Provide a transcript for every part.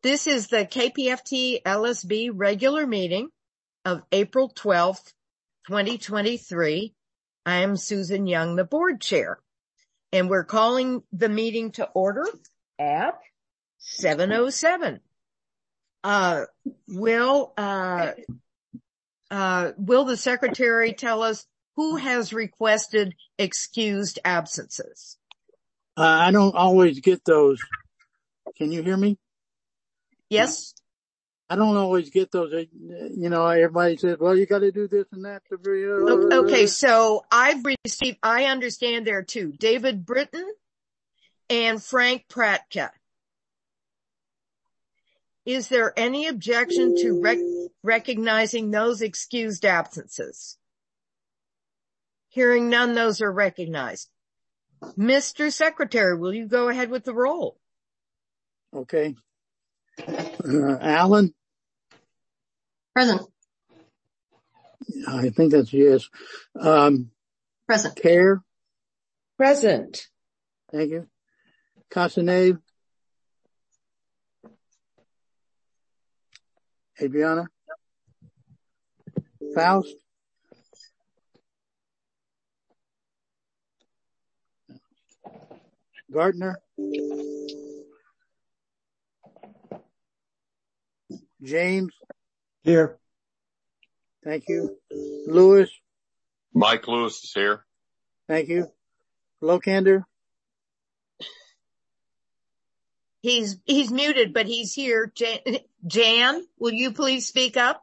This is the KPFT LSB regular meeting of April 12th, 2023. I am Susan Young, the board chair, and we're calling the meeting to order at 7:07. Will the secretary tell us who has requested excused absences? I don't always get those. Can you hear me? Yes. I don't always get those. Everybody says, well, you got to do this and that. Okay, so I understand there are two, David Britton and Frank Pratka. Is there any objection to recognizing those excused absences? Hearing none, those are recognized. Mr. Secretary, will you go ahead with the roll? Okay. Alan? Present. I think that's yes. Present. Care? Present. Thank you. Casanave? Adriana? Faust? Gardner? James? Here. Thank you. Lewis? Mike Lewis is here. Thank you. Locander? He's muted, but he's here. Jan, will you please speak up?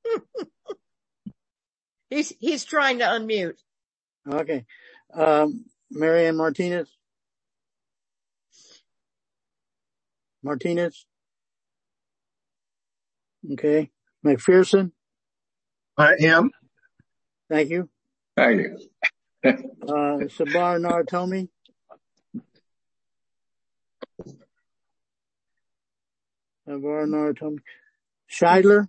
He's trying to unmute. Okay. Marianne Martinez? Okay. McPherson? I am. Thank you. Thank you. Sabar Naratomi? Scheidler?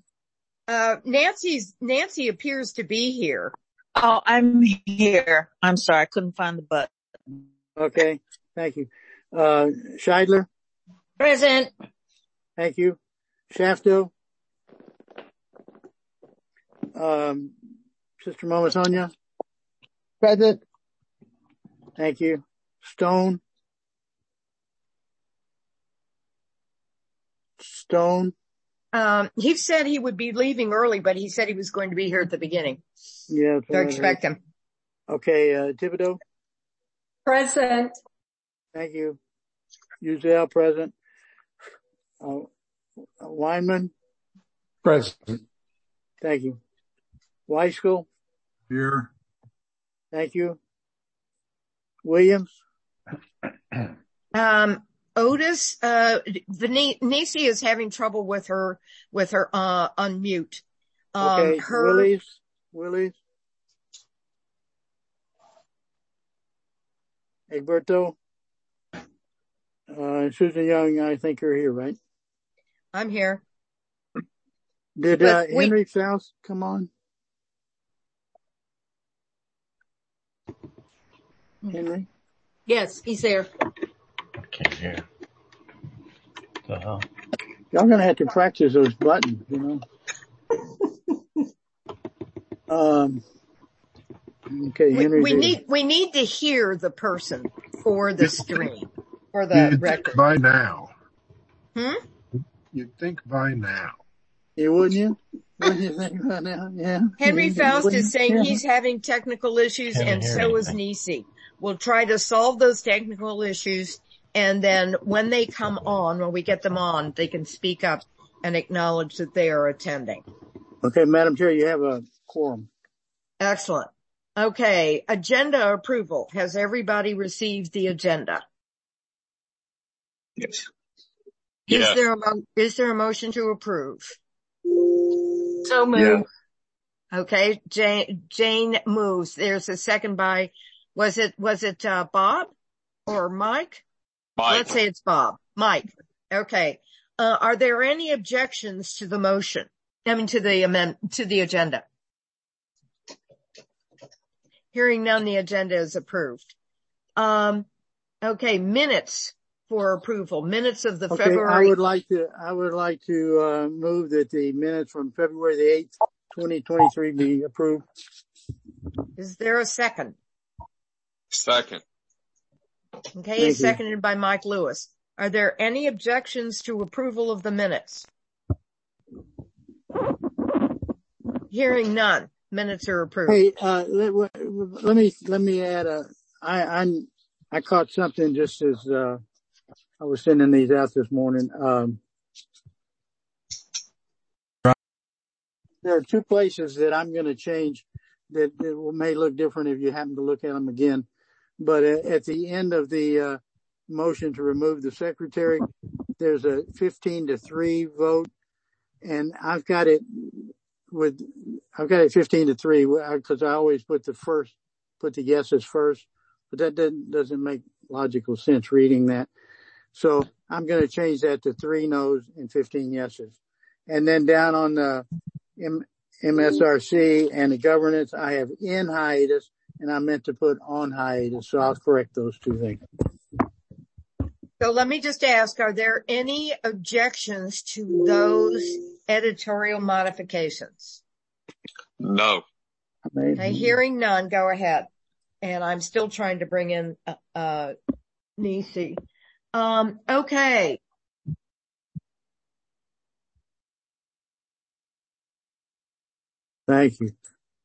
Nancy appears to be here. Oh, I'm here. I'm sorry. I couldn't find the button. Okay. Thank you. Scheidler? Present. Thank you. Shafto? Sister Mama Sonia? Present. Thank you. Stone? He said he would be leaving early, but he said he was going to be here at the beginning. Yeah. So expect him. Okay. Thibodeau? Present. Thank you. Uzel, present. Weinman? Present. Thank you. Weiskell? Here. Thank you. Williams? Otis, Nisi is having trouble with her unmute. Okay. Willis? Egberto? Susan Young, I think you're here, right? I'm here. Did Henry Faust come on? Henry? Yes, he's there. Can't hear. The hell? Y'all gonna have to practice those buttons, Okay, Henry. We need to hear the person for the stream, for the record. By now. You'd think by now. Wouldn't you? Wouldn't you think by now? Yeah. Henry Faust is saying he's having technical issues, and so is Nisi. We'll try to solve those technical issues, and then when they come on, when we get them on, they can speak up and acknowledge that they are attending. Okay, Madam Chair, you have a quorum. Excellent. Okay, agenda approval. Has everybody received the agenda? Yes. Is there a motion to approve? So moved. Yeah. Okay, Jane moves. There's a second by, was it Bob or Mike? Mike. Let's say it's Bob. Mike. Okay. Are there any objections to the motion? To the agenda? Hearing none, the agenda is approved. Okay, minutes for approval. Minutes of the Okay, February. I would like to move that the minutes from February the 8th, 2023 be approved. Is there a second? Second. Okay, seconded by Mike Lewis. Are there any objections to approval of the minutes? Hearing none. Minutes are approved. Hey, let me add I caught something just as, I was sending these out this morning. There are two places that I'm going to change that may look different if you happen to look at them again. But at the end of the motion to remove the secretary, there's a 15-3 vote, and I've got it 15-3 because I always put the yeses first, but that doesn't make logical sense reading that. So I'm going to change that to 3 noes and 15 yeses. And then down on the MSRC and the governance, I have in hiatus, and I meant to put on hiatus. So I'll correct those two things. So let me just ask, are there any objections to those editorial modifications? No. Okay, hearing none, go ahead. And I'm still trying to bring in Nisi. Okay. Thank you.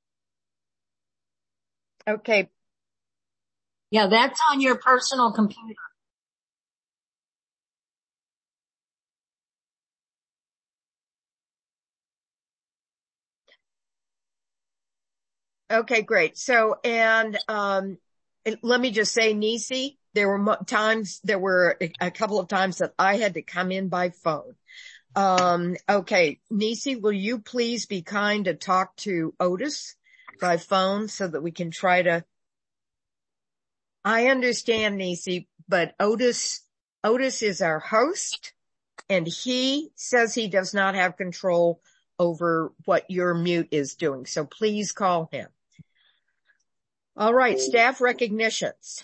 Okay. Yeah, that's on your personal computer. Okay, great. So, and let me just say, Nisi, there were a couple of times that I had to come in by phone. Okay, Nisi, will you please be kind to talk to Otis by phone so that we can try to... I understand, Nisi, but Otis is our host, and he says he does not have control over what your mute is doing. So please call him. All right, staff recognitions.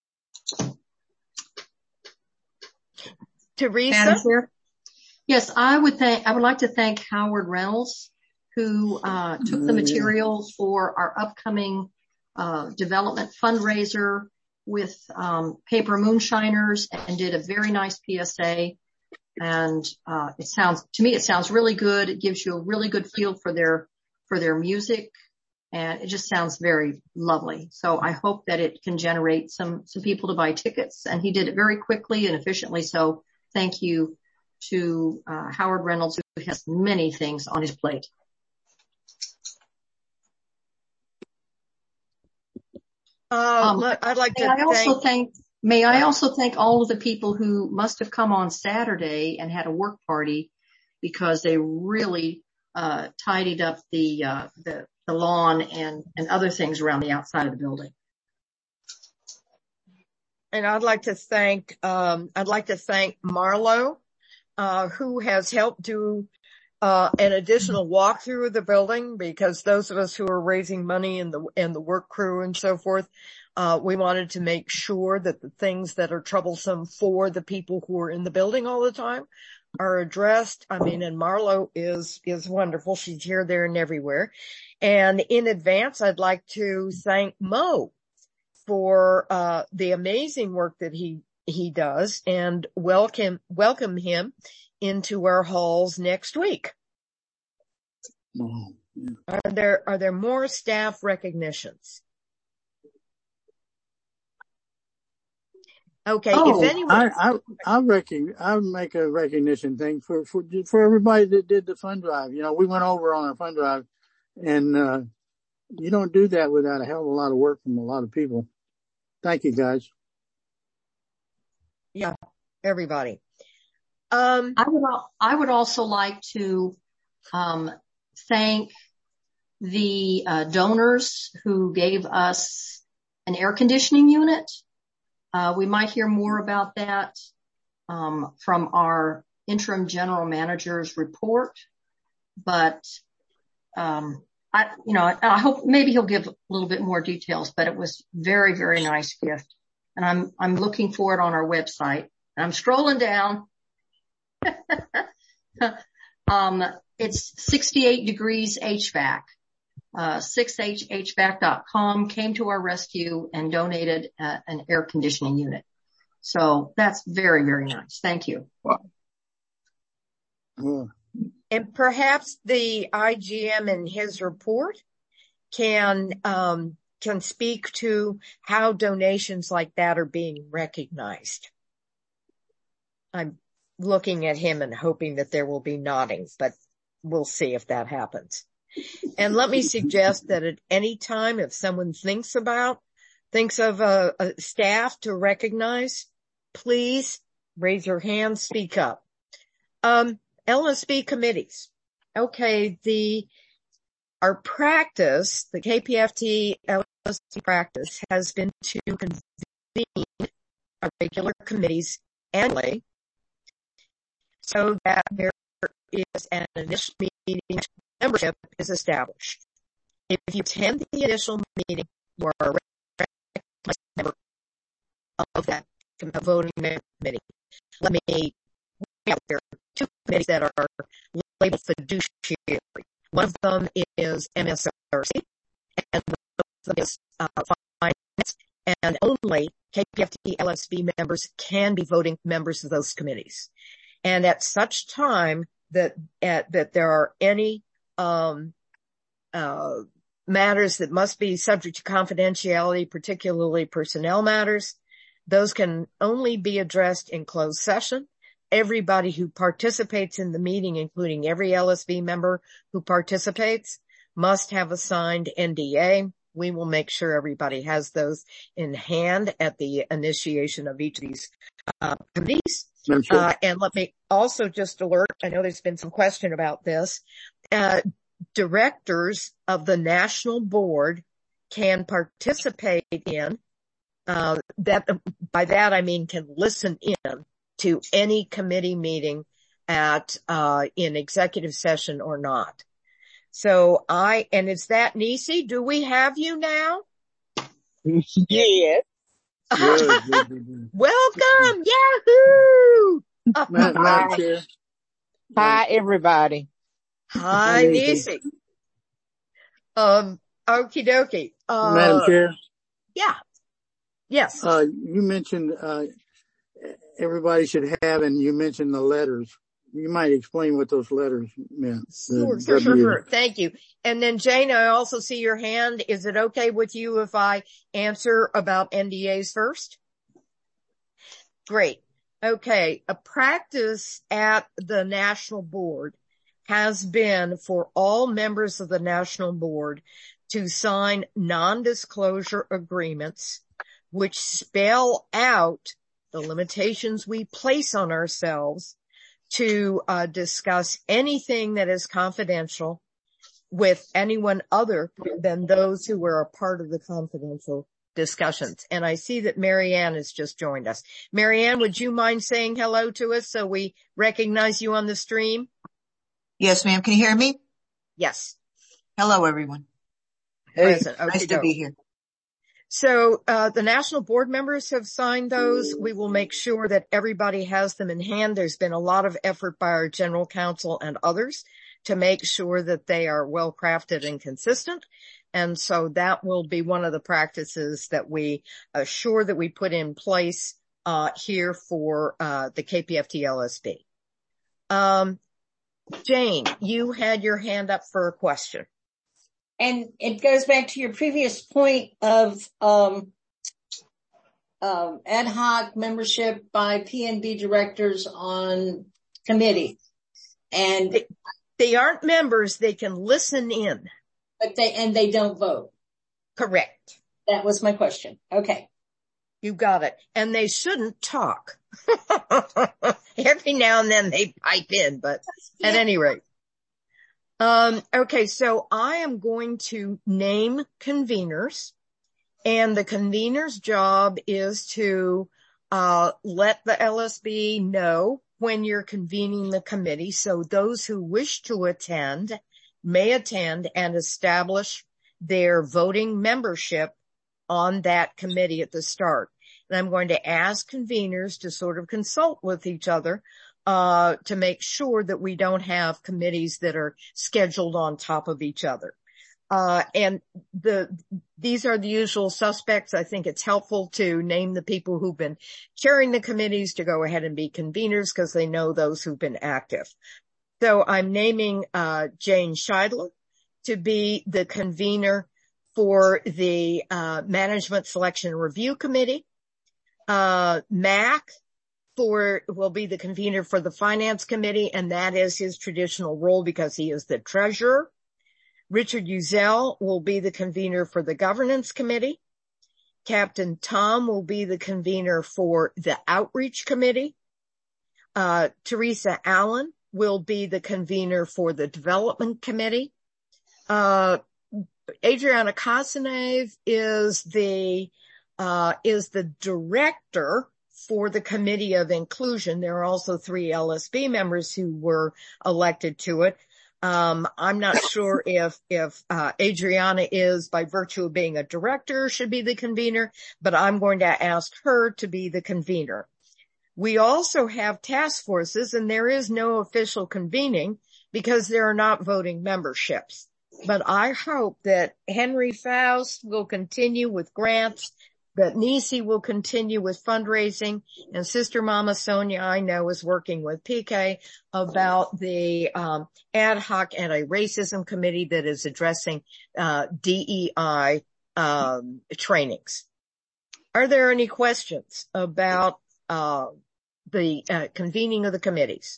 Teresa? Yes, I would like to thank Howard Reynolds, who took the materials for our upcoming development fundraiser with Paper Moonshiners and did a very nice PSA. And it sounds really good. It gives you a really good feel for their music, and it just sounds very lovely. So I hope that it can generate some people to buy tickets, and he did it very quickly and efficiently. So thank you to Howard Reynolds, who has many things on his plate. I'd like to May I also thank all of the people who must have come on Saturday and had a work party, because they really tidied up the lawn and other things around the outside of the building. And I'd like to thank Marlo, who has helped do an additional walkthrough of the building, because those of us who are raising money and the work crew and so forth, we wanted to make sure that the things that are troublesome for the people who are in the building all the time are addressed. I mean, and Marlo is wonderful. She's here, there, and everywhere. And in advance, I'd like to thank Mo for the amazing work that he does, and welcome him into our halls next week. Are there more staff recognitions? Okay. If anyone, I'll make a recognition thing for everybody that did the fund drive. You know, we went over on our fund drive, and you don't do that without a hell of a lot of work from a lot of people. Thank you, guys. Yeah, everybody. I would also like to thank the donors who gave us an air conditioning unit. We might hear more about that from our interim general manager's report, but I hope maybe he'll give a little bit more details. But it was very, very nice gift, and I'm looking for it on our website. I'm scrolling down. It's 68 degrees HVAC. 6hhvac.com came to our rescue and donated an air conditioning unit. So that's very, very nice. Thank you. Wow. And perhaps the IGM in his report can speak to how donations like that are being recognized. I'm looking at him and hoping that there will be nodding, but we'll see if that happens. And let me suggest that at any time, if someone thinks of a staff to recognize, please raise your hand, speak up. LSB committees. Okay. Our practice, the KPFT LSB practice has been to convene our regular committees annually so that there is an initial meeting, membership is established. If you attend the initial meeting, you are a recognized member of that voting committee. Let me point out there are two committees that are labeled fiduciary. One of them is MSRC, and one of them is finance, and only KPFT LSB members can be voting members of those committees. And at such time that there are any matters that must be subject to confidentiality, particularly personnel matters, those can only be addressed in closed session. Everybody who participates in the meeting, including every LSB member who participates, must have a signed NDA. We will make sure everybody has those in hand at the initiation of each of these committees. And let me also just alert, I know there's been some question about this. Directors of the national board can participate in, by that I mean can listen in to any committee meeting in executive session or not. So and is that Nisi? Do we have you now? Yes. Welcome. Yahoo! Madam Chair. Hi, everybody. Hi, Nisi. Okie dokie. Madam Chair. Yeah. Yes. You mentioned, everybody should have, and you mentioned the letters. You might explain what those letters meant. Sure. Thank you. And then Jane, I also see your hand. Is it okay with you if I answer about NDAs first? Great. Okay. A practice at the national board has been for all members of the national board to sign non-disclosure agreements which spell out the limitations we place on ourselves to discuss anything that is confidential with anyone other than those who were a part of the confidential discussions. And I see that Marianne has just joined us. Marianne, would you mind saying hello to us so we recognize you on the stream? Yes, ma'am. Can you hear me? Yes. Hello, everyone. Hey, nice to be here. So the national board members have signed those. We will make sure that everybody has them in hand. There's been a lot of effort by our general counsel and others to make sure that they are well crafted and consistent. And so that will be one of the practices that we assure that we put in place here for the KPFT LSB. Jane, you had your hand up for a question. And it goes back to your previous point of ad hoc membership by PNB directors on committee. And they aren't members, they can listen in. But they don't vote. Correct. That was my question. Okay. You got it. And they shouldn't talk. Every now and then they pipe in, but at any rate. Okay, so I am going to name conveners, and the convener's job is to let the LSB know when you're convening the committee, so those who wish to attend may attend and establish their voting membership on that committee at the start. And I'm going to ask conveners to sort of consult with each other, to make sure that we don't have committees that are scheduled on top of each other. And these are the usual suspects. I think it's helpful to name the people who've been chairing the committees to go ahead and be conveners because they know those who've been active. So I'm naming, Jane Scheidler to be the convener for the, Management Selection and Review Committee. Mac will be the convener for the Finance Committee, and that is his traditional role because he is the treasurer. Richard Uzel will be the convener for the Governance Committee. Captain Tom will be the convener for the Outreach Committee. Teresa Allen will be the convener for the Development Committee. Adriana Kosanev is the director for the Committee of Inclusion. There are also 3 LSB members who were elected to it. I'm not sure if Adriana is, by virtue of being a director, should be the convener, but I'm going to ask her to be the convener. We also have task forces, and there is no official convening because there are not voting memberships. But I hope that Henry Faust will continue with grants, that Nisi will continue with fundraising, and Sister Mama Sonia, I know, is working with PK about the ad hoc anti-racism committee that is addressing DEI trainings. Are there any questions about the convening of the committees?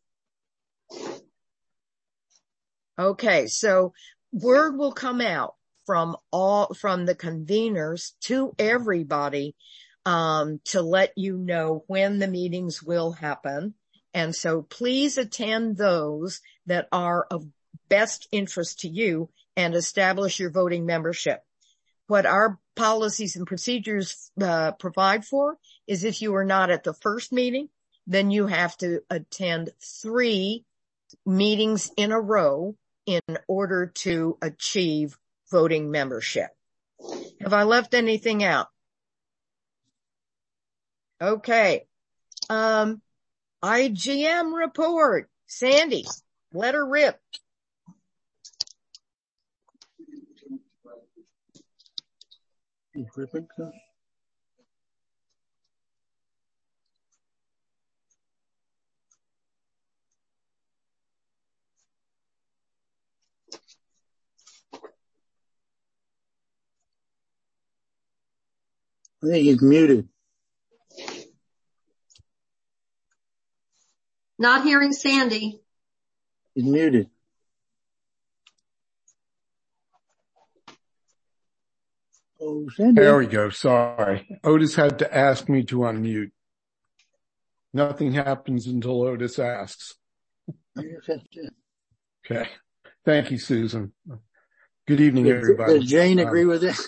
Okay, so word will come out from the conveners to everybody, to let you know when the meetings will happen. And so please attend those that are of best interest to you and establish your voting membership. What our policies and procedures provide for is if you are not at the first meeting, then you have to attend 3 meetings in a row in order to achieve voting membership. Have I left anything out? Okay. IGM report. Sandy, let her rip. I think he's muted. Not hearing Sandy. He's muted. Oh, Sandy. There we go. Sorry. Otis had to ask me to unmute. Nothing happens until Otis asks. Okay. Thank you, Susan. Good evening, everybody. Does Jane agree with it?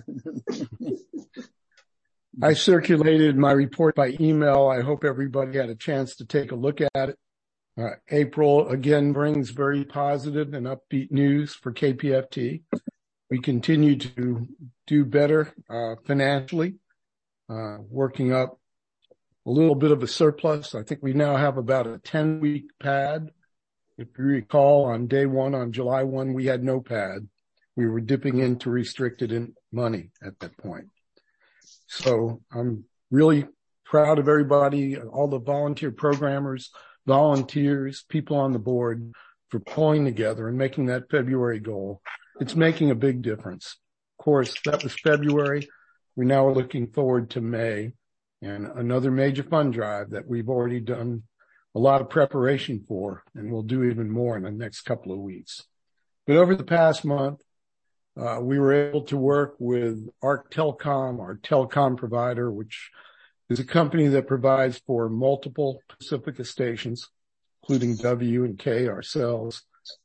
I circulated my report by email. I hope everybody had a chance to take a look at it. April again brings very positive and upbeat news for KPFT. We continue to do better financially, working up a little bit of a surplus. I think we now have about a 10-week pad. If you recall, on day 1, on July 1, we had no pad. We were dipping into restricted money at that point. So I'm really proud of everybody, all the volunteer programmers, volunteers, people on the board for pulling together and making that February goal. It's making a big difference. Of course, that was February. We now are looking forward to May and another major fund drive that we've already done a lot of preparation for, and we'll do even more in the next couple of weeks. But over the past month, we were able to work with ARC Telecom, our telecom provider, which is a company that provides for multiple Pacifica stations, including W and K ourselves.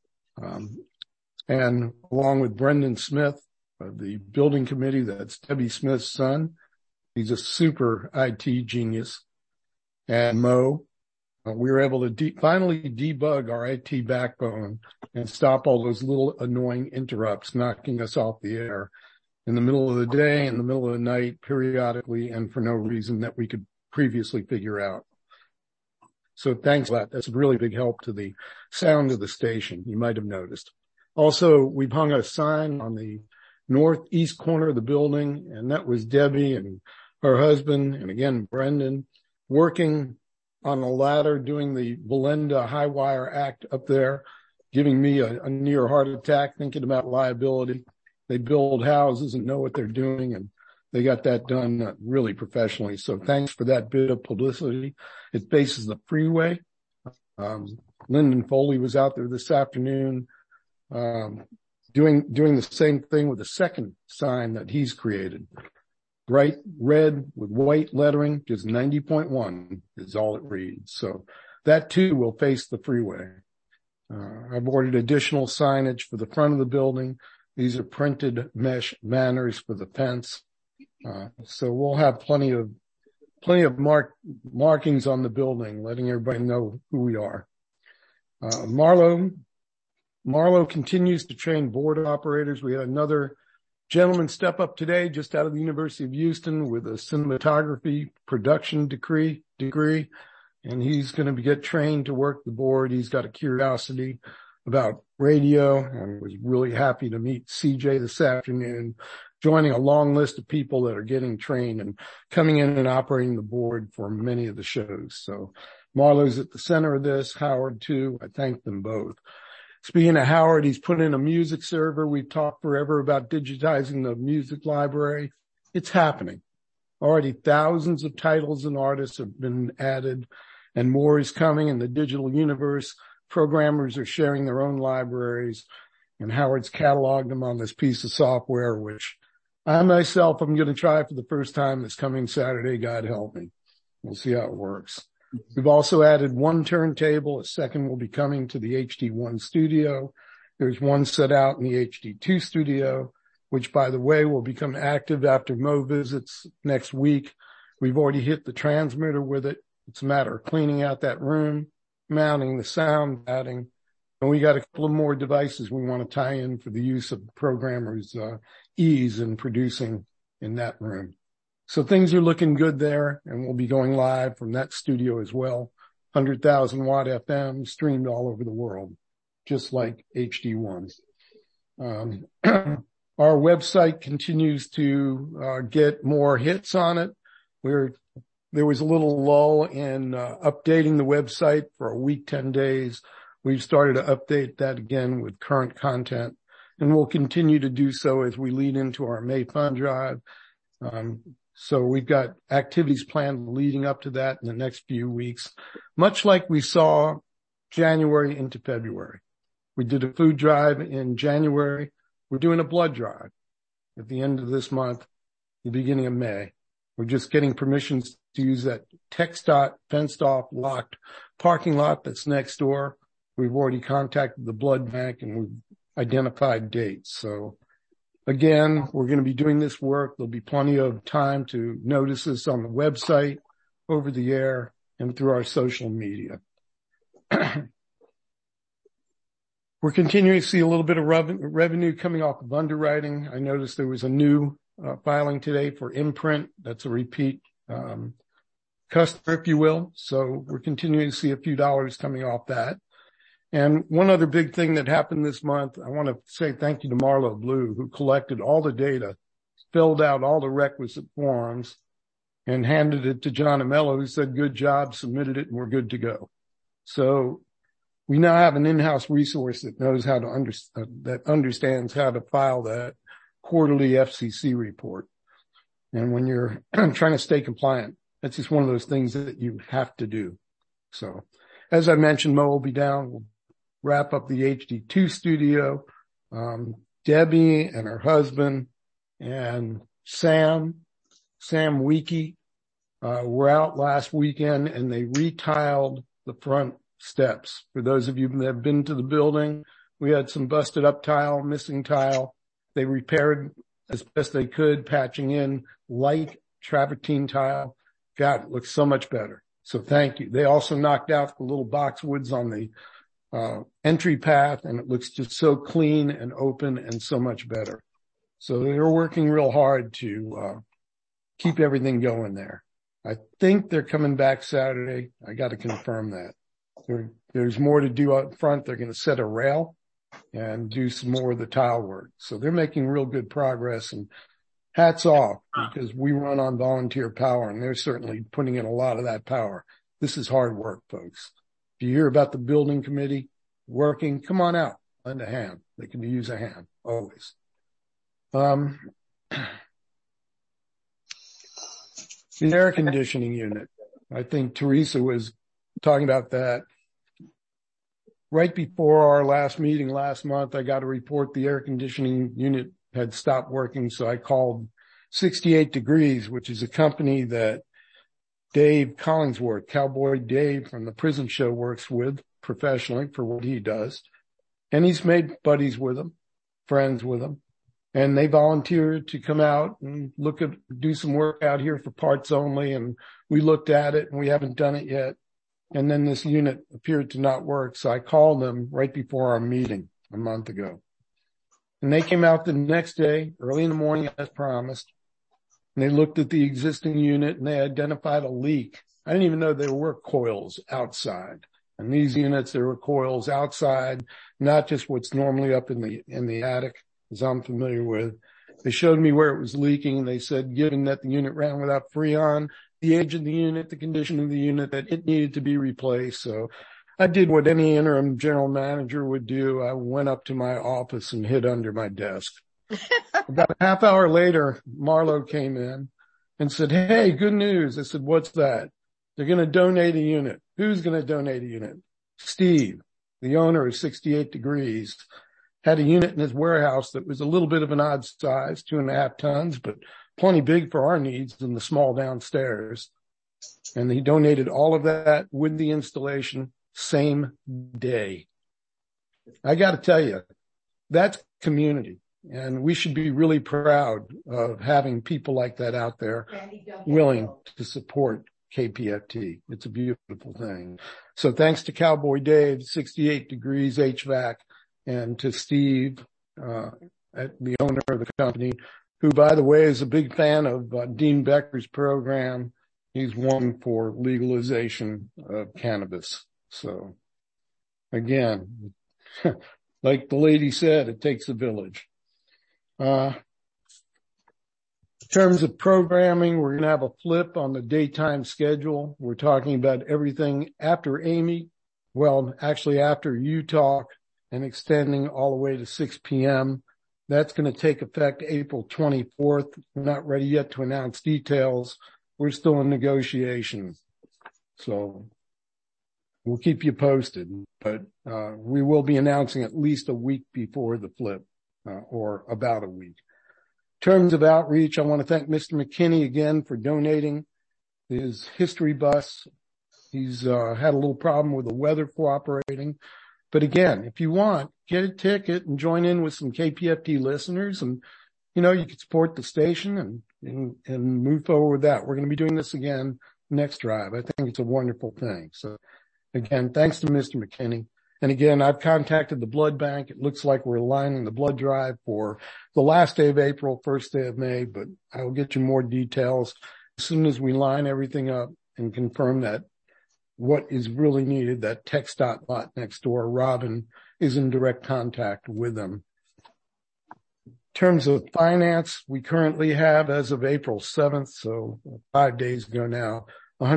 And along with Brendan Smith of the building committee, that's Debbie Smith's son. He's a super IT genius. And Mo, we were able to finally debug our IT backbone and stop all those little annoying interrupts knocking us off the air. in the middle of the day, in the middle of the night, periodically, and for no reason that we could previously figure out. So thanks for that. That's a really big help to the sound of the station. You might have noticed. Also, we've hung a sign on the northeast corner of the building, and that was Debbie and her husband, and again, Brendan, working on a ladder doing the Belinda high wire act up there, giving me a near heart attack, thinking about liability. They build houses and know what they're doing, and they got that done really professionally. So thanks for that bit of publicity. It faces the freeway. Lyndon Foley was out there this afternoon, doing the same thing with the second sign that he's created. Bright red with white lettering, just 90.1 is all it reads. So that too will face the freeway. I've ordered additional signage for the front of the building. These are printed mesh banners for the fence. So we'll have plenty of markings on the building, letting everybody know who we are. Marlo continues to train board operators. We had another gentleman step up today, just out of the University of Houston with a cinematography production degree, and he's going to get trained to work the board. He's got a curiosity about radio and was really happy to meet CJ this afternoon, joining a long list of people that are getting trained and coming in and operating the board for many of the shows. So Marlo's at the center of this, Howard too. I thank them both. Speaking of Howard, he's put in a music server. We've talked forever about digitizing the music library. It's happening. Already thousands of titles and artists have been added, and more is coming in the digital universe. Programmers are sharing their own libraries, and Howard's cataloged them on this piece of software, which I myself am going to try for the first time this coming Saturday. God help me. We'll see how it works. We've also added one turntable. A second will be coming to the HD1 studio. There's one set out in the HD2 studio, which, by the way, will become active after Mo visits next week. We've already hit the transmitter with it. It's a matter of cleaning out that room, mounting the sound padding, and we got a couple of more devices we want to tie in for the use of programmers' ease in producing in that room. So things are looking good there, and we'll be going live from that studio as well. 100,000 watt FM streamed all over the world, just like HD1. Our website continues to get more hits on it. There was a little lull in updating the website for a week, 10 days. We've started to update that again with current content, and we'll continue to do so as we lead into our May fund drive. So we've got activities planned leading up to that in the next few weeks, much like we saw January into February. We did a food drive in January. We're doing a blood drive at the end of this month, the beginning of May. We're just getting permissions to use that TxDOT fenced off locked parking lot that's next door. We've already contacted the blood bank and we've identified dates. So again, we're going to be doing this work. There'll be plenty of time to notice this on the website, over the air, and through our social media. We're continuing to see a little bit of revenue coming off of underwriting. I noticed there was a new filing today for Imprint. That's a repeat customer, if you will. So we're continuing to see a few dollars coming off that. And one other big thing that happened this month, I want to say thank you to Marlo Blue, who collected all the data, filled out all the requisite forms, and handed it to John Amello, who said, good job, submitted it, and we're good to go. So we now have an in-house resource that knows how to that understands how to file that quarterly FCC report. And when you're trying to stay compliant, that's just one of those things that you have to do. So as I mentioned, Mo will be down. We'll wrap up the HD2 studio. Debbie and her husband and Sam Weekey, were out last weekend and they retiled the front steps. For those of you that have been to the building, we had some busted up tile, missing tile. They repaired as best they could, patching in light travertine tile. God, it looks so much better. So thank you. They also knocked out the little boxwoods on the entry path, and it looks just so clean and open and so much better. So they're working real hard to keep everything going there. I think they're coming back Saturday. I got to confirm that. There's more to do up front. They're going to set a rail and do some more of the tile work. So they're making real good progress, and hats off, because we run on volunteer power, and they're certainly putting in a lot of that power. This is hard work, folks. If you hear about the building committee working, come on out, lend a hand. They can use a hand, always. The air conditioning unit. I think Teresa was talking about that. Right before our last meeting last month, I got a report the air conditioning unit had stopped working. So I called 68 Degrees, which is a company that Dave Collingsworth, Cowboy Dave from the prison show, works with professionally for what he does. And he's made buddies with them, friends with them. And they volunteered to come out and do some work out here for parts only. And we looked at it, and we haven't done it yet. And then this unit appeared to not work. So I called them right before our meeting a month ago. And they came out the next day, early in the morning as promised. And they looked at the existing unit, and they identified a leak. I didn't even know there were coils outside. And these units, there were coils outside, not just what's normally up in the attic, as I'm familiar with. They showed me where it was leaking. They said, given that the unit ran without Freon, the age of the unit, the condition of the unit, that it needed to be replaced. So I did what any interim general manager would do. I went up to my office and hid under my desk. About a half hour later, Marlo came in and said, "Hey, good news." I said, "What's that?" "They're going to donate a unit." "Who's going to donate a unit?" "Steve, the owner of 68 Degrees, had a unit in his warehouse that was a little bit of an odd size, 2.5 tons, but plenty big for our needs in the small downstairs. And he donated all of that with the installation same day. I got to tell you, that's community. And we should be really proud of having people like that out there willing to support KPFT. It's a beautiful thing. So thanks to Cowboy Dave, 68 Degrees HVAC, and to Steve, the owner of the company, who, by the way, is a big fan of Dean Becker's program. He's one for legalization of cannabis. So again, like the lady said, it takes a village. In terms of programming, we're going to have a flip on the daytime schedule. We're talking about everything after Amy. Well, actually after you talk, and extending all the way to 6 p.m. That's going to take effect April 24th. We're not ready yet to announce details. We're still in negotiation. So we'll keep you posted, but we will be announcing at least a week before the flip, or about a week. In terms of outreach, I want to thank Mr. McKinney again for donating his history bus. He's had a little problem with the weather cooperating. But again, if you want, get a ticket and join in with some KPFT listeners, and, you can support the station and move forward with that. We're going to be doing this again next drive. I think it's a wonderful thing. So again, thanks to Mr. McKinney. And again, I've contacted the blood bank. It looks like we're aligning the blood drive for the last day of April, first day of May, but I will get you more details as soon as we line everything up and confirm that what is really needed, that TxDOT lot next door. Robin is in direct contact with them. In terms of finance, we currently have, as of April 7th, so 5 days ago now,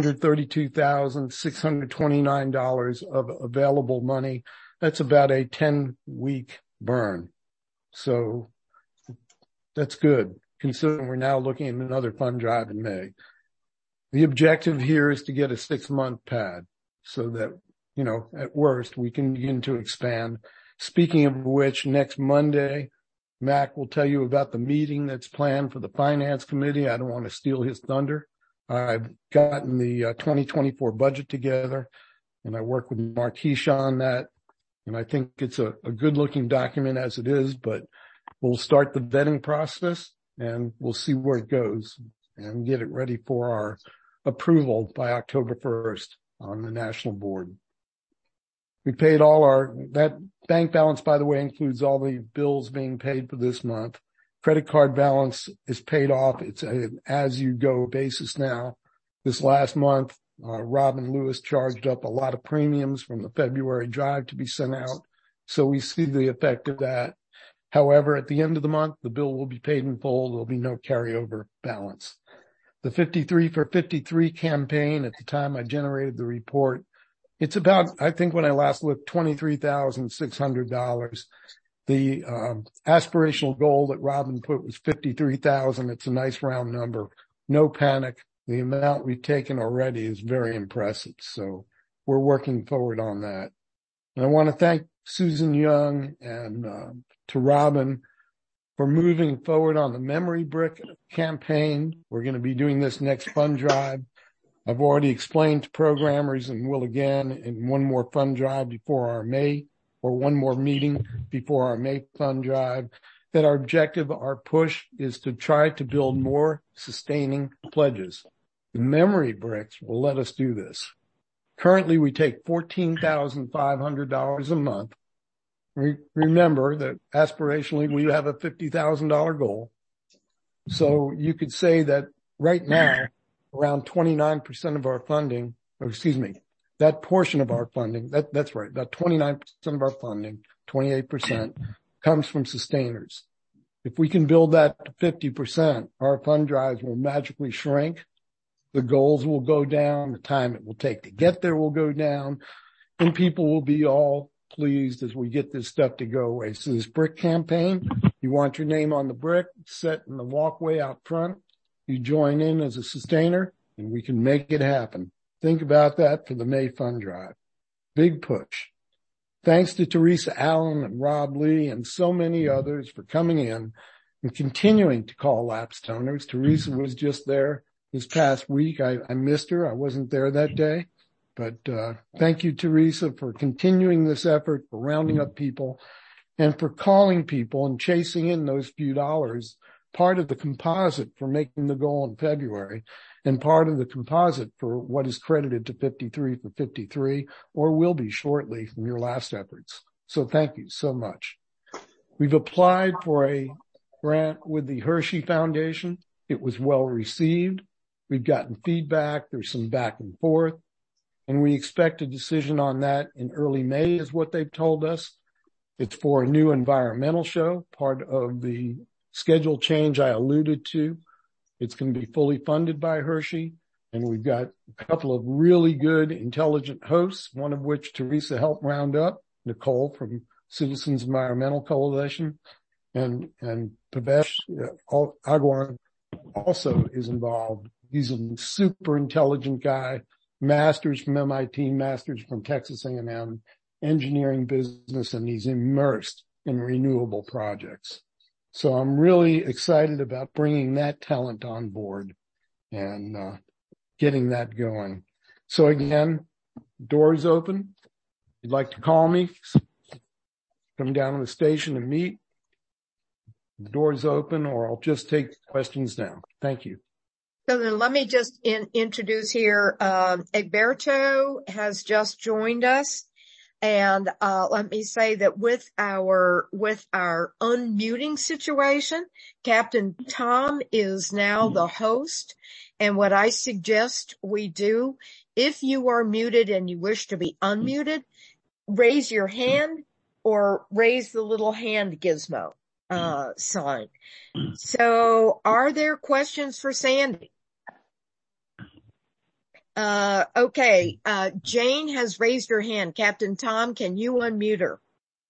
$132,629 of available money. That's about a 10-week burn. So that's good, considering we're now looking at another fund drive in May. The objective here is to get a 6-month pad so that, at worst, we can begin to expand. Speaking of which, next Monday, Mac will tell you about the meeting that's planned for the Finance Committee. I don't want to steal his thunder. I've gotten the 2024 budget together, and I work with Marquisha on that. And I think it's a good-looking document as it is, but we'll start the vetting process, and we'll see where it goes and get it ready for our approval by October 1st on the national board. We paid that bank balance, by the way, includes all the bills being paid for this month. credit card balance is paid off. It's an as-you-go basis now. This last month, Robin Lewis charged up a lot of premiums from the February drive to be sent out. So we see the effect of that. However, at the end of the month, the bill will be paid in full. There'll be no carryover balance. The 53 for 53 campaign, at the time I generated the report, it's about, I think when I last looked, $23,600. The aspirational goal that Robin put was $53,000. It's a nice round number. No panic. The amount we've taken already is very impressive. So we're working forward on that. And I want to thank Susan Young and to Robin for moving forward on the Memory Brick campaign. We're going to be doing this next fund drive. I've already explained to programmers and will again in one more fund drive before our May, or one more meeting before our May fund drive, that our objective, our push is to try to build more sustaining pledges. The Memory Bricks will let us do this. Currently, we take $14,500 a month. Remember that aspirationally, we have a $50,000 goal. So you could say that right now, around 29% of our funding, that portion of our funding, that's right, about 29% of our funding, 28% comes from sustainers. If we can build that to 50%, our fund drives will magically shrink. The goals will go down. The time it will take to get there will go down, and people will be all pleased as we get this stuff to go away. So this brick campaign, you want your name on the brick, set in the walkway out front. You join in as a sustainer, and we can make it happen. Think about that for the May fund drive. Big push. Thanks to Teresa Allen and Rob Lee and so many others for coming in and continuing to call lapsed donors. Teresa was just there this past week. I missed her. I wasn't there that day. But thank you, Teresa, for continuing this effort, for rounding up people, and for calling people and chasing in those few dollars, part of the composite for making the goal in February, and part of the composite for what is credited to 53 for 53, or will be shortly from your last efforts. So thank you so much. We've applied for a grant with the Hershey Foundation. It was well received. We've gotten feedback. There's some back and forth. And we expect a decision on that in early May is what they've told us. It's for a new environmental show, part of the schedule change I alluded to. It's going to be fully funded by Hershey. And we've got a couple of really good, intelligent hosts, one of which Teresa helped round up, Nicole from Citizens Environmental Coalition, and Pavesh Agwan also is involved. He's a super intelligent guy. Masters from MIT, masters from Texas A&M, engineering business, and he's immersed in renewable projects. So I'm really excited about bringing that talent on board and getting that going. So again, doors open. If you'd like to call me, come down to the station and meet. The door's open, or I'll just take questions now. Thank you. So then let me just introduce here, Egberto has just joined us. And, let me say that with our unmuting situation, Captain Tom is now the host. And what I suggest we do, if you are muted and you wish to be unmuted, raise your hand or raise the little hand gizmo, sign. So are there questions for Sandy? Okay. Jane has raised her hand. Captain Tom, can you unmute her?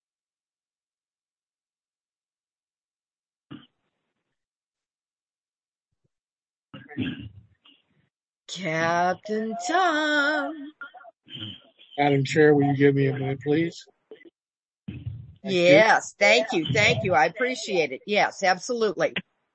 Captain Tom. Madam Chair, will you give me a minute, please? Yes. Thank you. Thank you. I appreciate it. Yes, absolutely.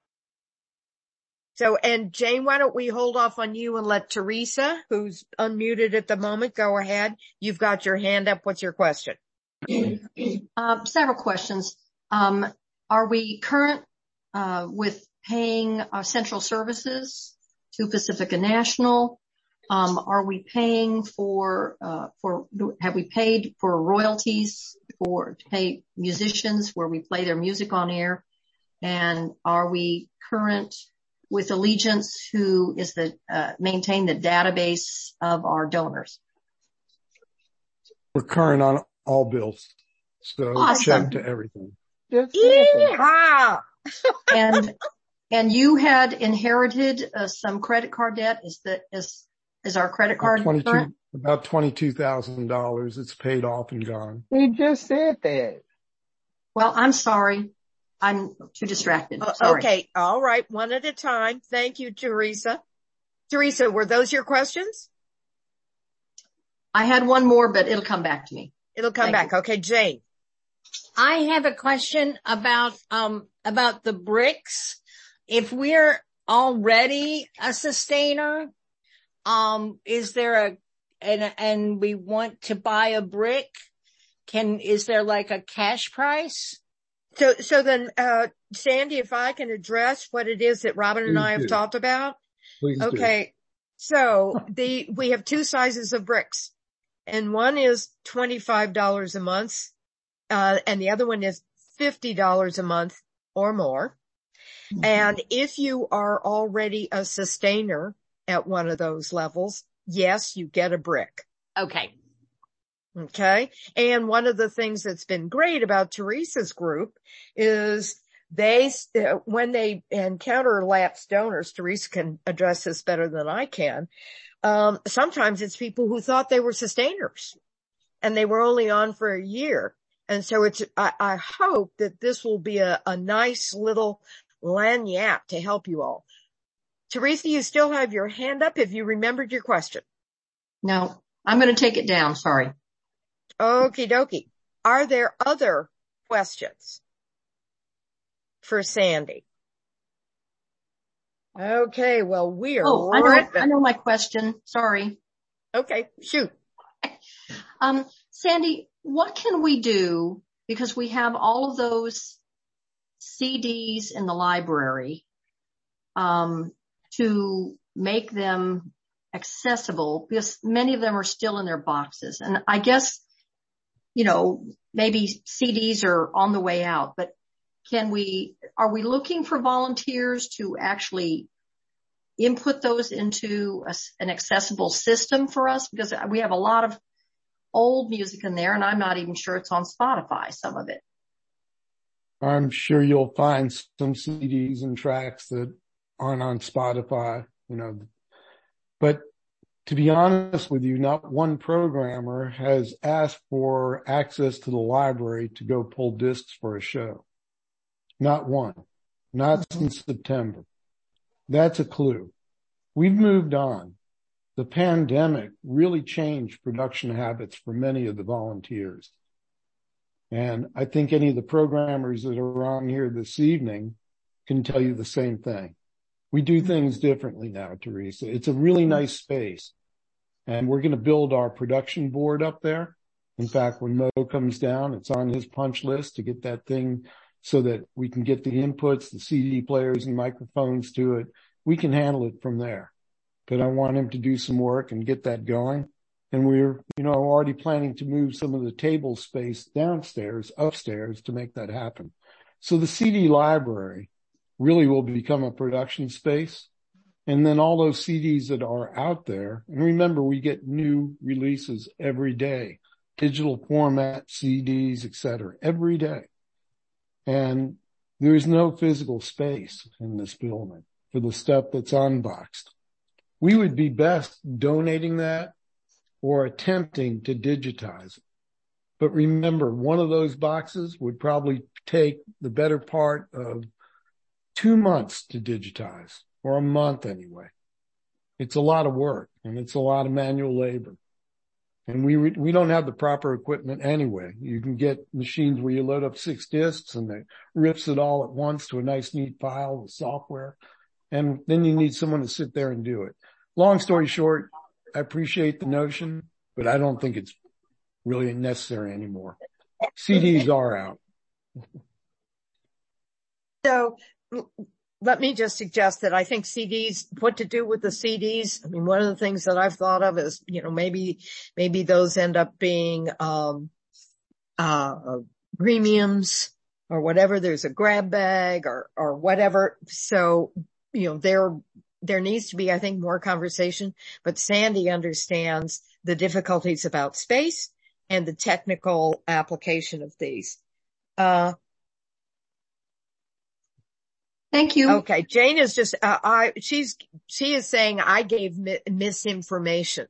So, and Jane, why don't we hold off on you and let Teresa, who's unmuted at the moment, go ahead. You've got your hand up. What's your question? Several questions. Are we current with paying central services to Pacifica National? Are we paying have we paid for royalties to pay musicians where we play their music on air? And are we current with Allegiance, who is maintain the database of our donors? We're current on all bills. So Awesome. Check to everything. Yeehaw! And you had inherited some credit card debt. Is our credit card current? About $22,000. It's paid off and gone. He just said that. Well, I'm sorry. I'm too distracted. Sorry. Okay. All right. One at a time. Thank you, Teresa. Teresa, were those your questions? I had one more, but it'll come back to me. It'll come back. You. Okay, Jane. I have a question about the bricks. If we're already a sustainer, is there and we want to buy a brick, is there like a cash price? So then, Sandy, if I can address what it is that Robin and I have talked about. Please okay. Do. So we have two sizes of bricks, and one is $25 a month, and the other one is $50 a month or more. Mm-hmm. And if you are already a sustainer at one of those levels, yes, you get a brick. Okay. Okay. And one of the things that's been great about Teresa's group is when they encounter lapsed donors, Teresa can address this better than I can. Sometimes it's people who thought they were sustainers and they were only on for a year. And so I hope that this will be a nice little lagniappe to help you all. Teresa, you still have your hand up if you remembered your question. No, I'm going to take it down. Sorry. Okie dokie. Are there other questions for Sandy? Okay, well, we are I know my question. Sorry. Okay, shoot. Sandy, what can we do, because we have all of those CDs in the library, to make them accessible, because many of them are still in their boxes. And I guess, maybe CDs are on the way out, but are we looking for volunteers to actually input those into an accessible system for us? Because we have a lot of old music in there, and I'm not even sure it's on Spotify, some of it. I'm sure you'll find some CDs and tracks that aren't on Spotify, but to be honest with you, not one programmer has asked for access to the library to go pull discs for a show. Not one. Not since September. That's a clue. We've moved on. The pandemic really changed production habits for many of the volunteers. And I think any of the programmers that are on here this evening can tell you the same thing. We do things differently now, Teresa. It's a really nice space. And we're going to build our production board up there. In fact, when Mo comes down, it's on his punch list to get that thing so that we can get the inputs, the CD players and microphones to it. We can handle it from there. But I want him to do some work and get that going. And we're, already planning to move some of the table space downstairs, upstairs to make that happen. So the CD library really will become a production space. And then all those CDs that are out there, and remember, we get new releases every day, digital format, CDs, etc., every day. And there's no physical space in this building for the stuff that's unboxed. We would be best donating that or attempting to digitize it. But remember, one of those boxes would probably take the better part of 2 months to digitize, or a month anyway. It's a lot of work and it's a lot of manual labor. And we don't have the proper equipment anyway. You can get machines where you load up 6 discs and it rips it all at once to a nice neat file with software. And then you need someone to sit there and do it. Long story short, I appreciate the notion, but I don't think it's really necessary anymore. CDs are out. So let me just suggest that I think CDs, what to do with the CDs. I mean, one of the things that I've thought of is, maybe those end up being, premiums or whatever. There's a grab bag or whatever. So, there needs to be, I think, more conversation, but Sandy understands the difficulties about space and the technical application of these. Thank you. Okay. Jane is just, she is saying I gave misinformation.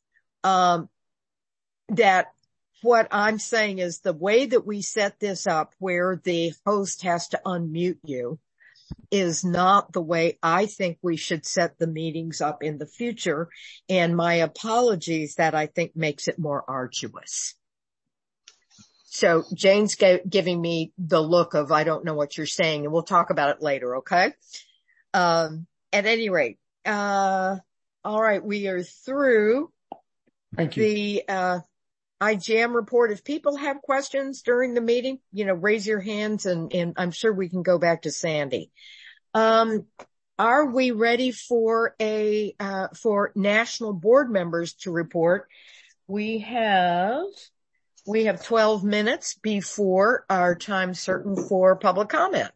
That what I'm saying is the way that we set this up where the host has to unmute you is not the way I think we should set the meetings up in the future. And my apologies, that I think makes it more arduous. So Jane's giving me the look of, I don't know what you're saying, and we'll talk about it later. Okay. At any rate, all right. We are through. Thank you. The, IGM report. If people have questions during the meeting, raise your hands and I'm sure we can go back to Sandy. Are we ready for for national board members to report? We have 12 minutes before our time certain for public comment.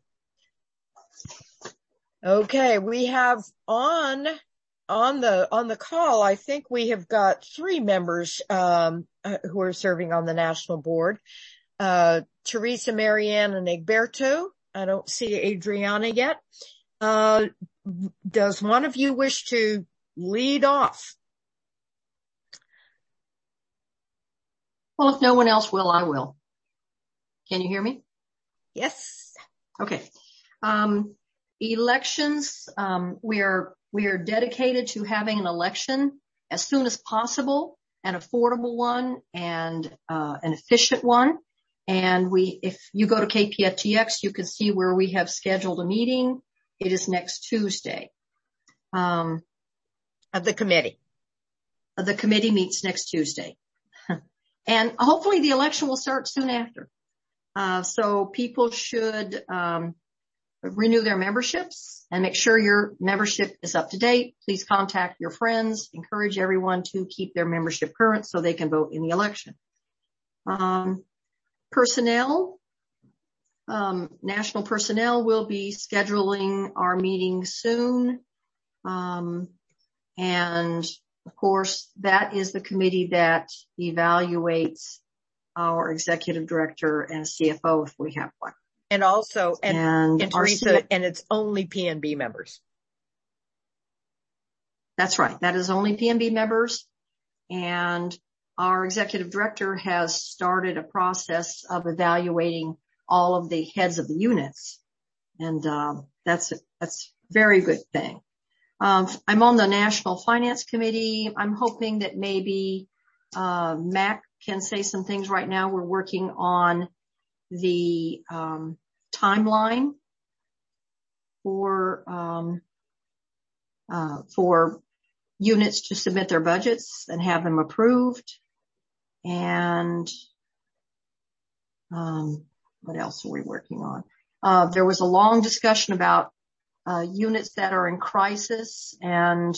Okay. We have on the call, I think we have got 3 members, who are serving on the national board. Teresa, Marianne, and Egberto. I don't see Adriana yet. Does one of you wish to lead off? Well, if no one else will, I will. Can you hear me? Yes. Okay. Elections, we are dedicated to having an election as soon as possible, an affordable one and an efficient one. And if you go to KPFTX, you can see where we have scheduled a meeting. It is next Tuesday. Of the committee. The committee meets next Tuesday. And hopefully the election will start soon after. So people should renew their memberships and make sure your membership is up to date. Please contact your friends. Encourage everyone to keep their membership current so they can vote in the election. Personnel, national personnel will be scheduling our meeting soon. And of course, that is the committee that evaluates our executive director and CFO if we have one. And also, and Teresa, and it's only PNB members. That's right. That is only PNB members. And our executive director has started a process of evaluating all of the heads of the units. And, that's a very good thing. I'm on the National Finance Committee. I'm hoping that maybe, Mac can say some things right now. We're working on the, timeline for units to submit their budgets and have them approved. And, what else are we working on? There was a long discussion about, units that are in crisis and,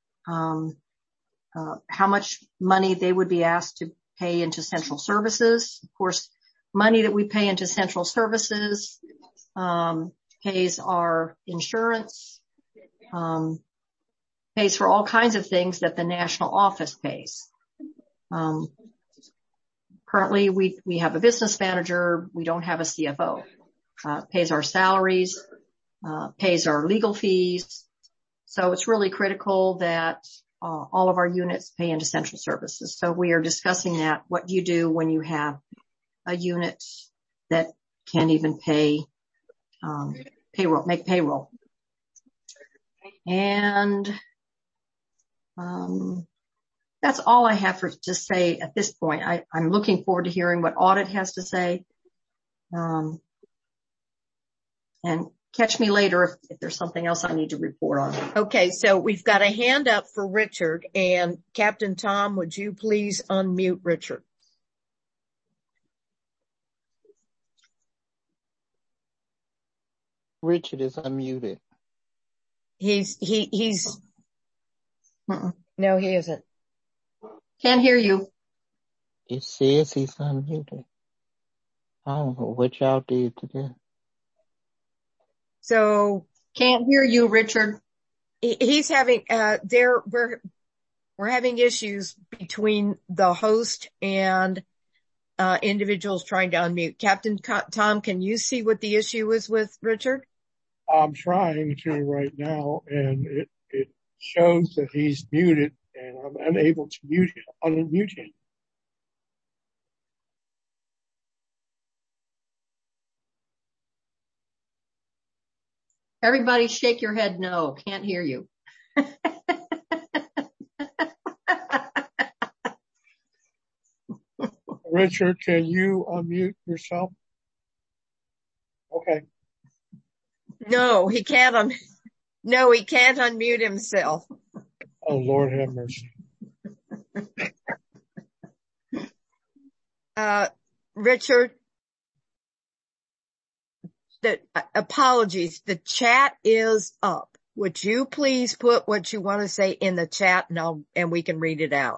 how much money they would be asked to pay into central services. Of course, money that we pay into central services, pays our insurance, pays for all kinds of things that the national office pays. Currently we have a business manager. We don't have a CFO, pays our salaries, pays our legal fees. So it's really critical that all of our units pay into central services. So we are discussing that. What do you do when you have a unit that can't even pay payroll, make payroll? And that's all I have to say at this point. I'm looking forward to hearing what audit has to say. And catch me later if there's something else I need to report on. Okay, so we've got a hand up for Richard, and Captain Tom, would you please unmute Richard? Richard is unmuted. He's no, he isn't. Can't hear you. It says he's unmuted. I don't know what y'all did today. So Can't hear you, Richard. he's having, we're having issues between the host and, individuals trying to unmute. Captain Tom, can you see what the issue is with Richard? I'm trying to right now, and it shows that he's muted, and I'm unable to unmute him. Everybody shake your head no. Can't hear you. Richard, can you unmute yourself? Okay. No, he can't unmute himself. Oh, Lord have mercy. Richard, apologies. The chat is up. Would you please put what you want to say in the chat and we can read it out?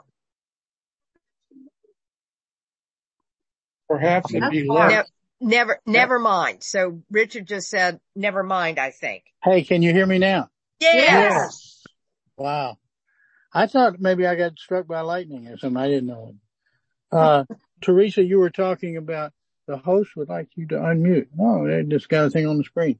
Perhaps it'd be less. Never mind. So Richard just said, never mind, I think. Hey, can you hear me now? Yes. Wow. I thought maybe I got struck by lightning or something. I didn't know. Teresa, you were talking about the host would like you to unmute. Oh, they just got a thing on the screen.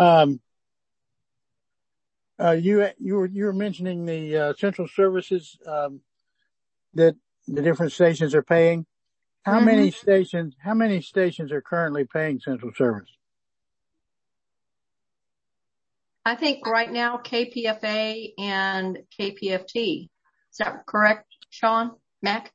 You were mentioning the central services that the different stations are paying. How many stations are currently paying central service? I think right now KPFA and KPFT. Is that correct, Sean? Mac?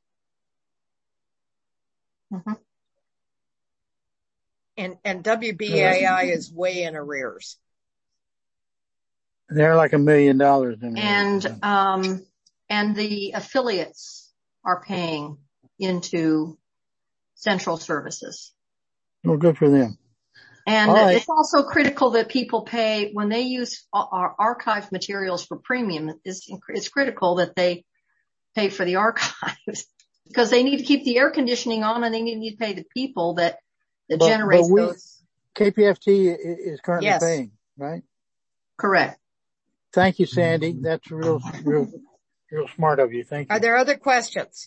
And WBAI is way in arrears. They're like $1 million in And the affiliates are paying into central services. Well, good for them. And it's also critical that people pay when they use our archived materials for premium. It's critical that they pay for the archives because they need to keep the air conditioning on and they need to pay the people that generate those. KPFT is currently paying, right? Correct. Thank you, Sandy. That's real smart of you. Thank you. Are there other questions?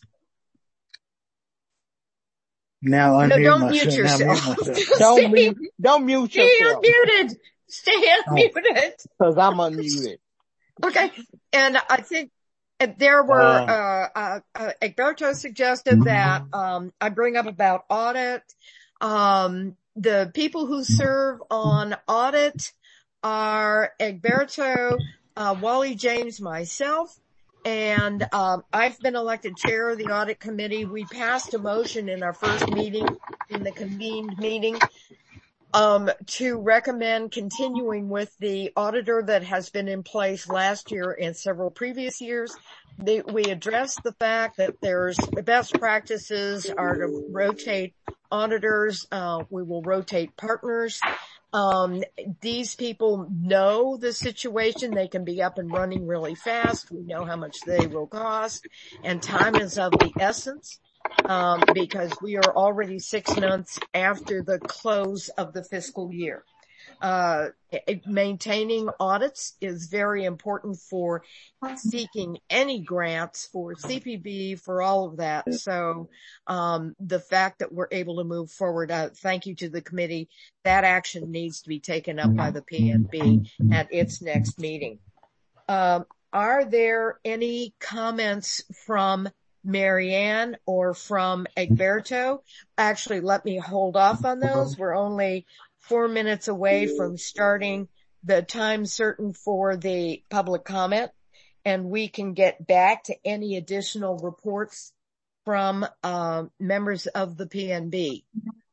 Now unmute don't mute yourself. Don't mute yourself. Stay unmuted. Stay unmuted. Because I'm unmuted. Okay. And I think there were, Egberto suggested that, I bring up about audit. The people who serve on audit are Egberto, Wally James, myself. And, I've been elected chair of the audit committee. We passed a motion in our first meeting, in the convened meeting, to recommend continuing with the auditor that has been in place last year and several previous years. We addressed the fact that there's best practices are to rotate auditors. We will rotate partners. These people know the situation. They can be up and running really fast. We know how much they will cost, and time is of the essence, because we are already 6 months after the close of the fiscal year. Maintaining audits is very important for seeking any grants for CPB, for all of that. So, the fact that we're able to move forward, thank you to the committee. That action needs to be taken up by the PNB at its next meeting. Are there any comments from Marianne or from Egberto? Actually, let me hold off on those. We're only 4 minutes away from starting the time certain for the public comment, and we can get back to any additional reports from members of the PNB.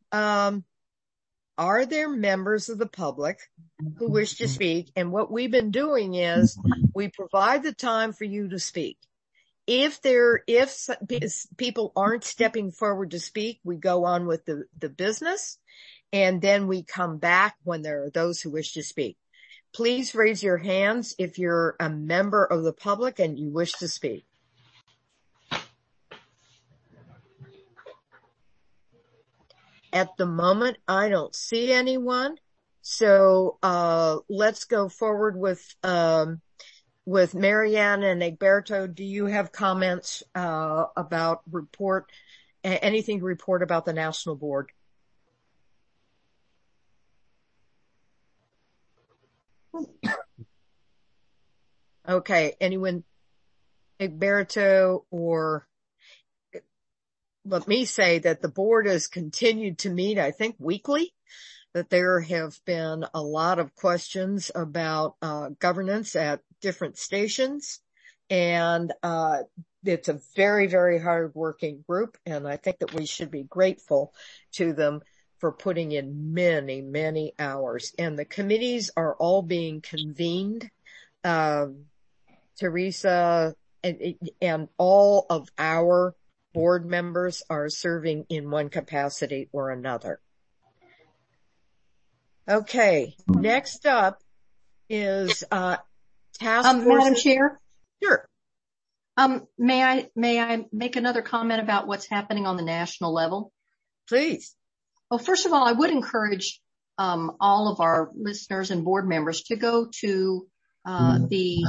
Are there members of the public who wish to speak? And what we've been doing is we provide the time for you to speak. If people aren't stepping forward to speak, we go on with the business. And then we come back when there are those who wish to speak. Please raise your hands if you're a member of the public and you wish to speak. At the moment, I don't see anyone. So, let's go forward with Marianne and Egberto. Do you have comments, about anything to report about the National Board? Okay. Anyone? Egberto, or let me say that the board has continued to meet, I think, weekly, that there have been a lot of questions about governance at different stations. And it's a very, very hard-working group, and I think that we should be grateful to them for putting in many, many hours. And the committees are all being convened. Teresa and all of our board members are serving in one capacity or another. Okay, next up is task force. Madam Chair? Sure. May I make another comment about what's happening on the national level? Please. Well, first of all, I would encourage all of our listeners and board members to go to the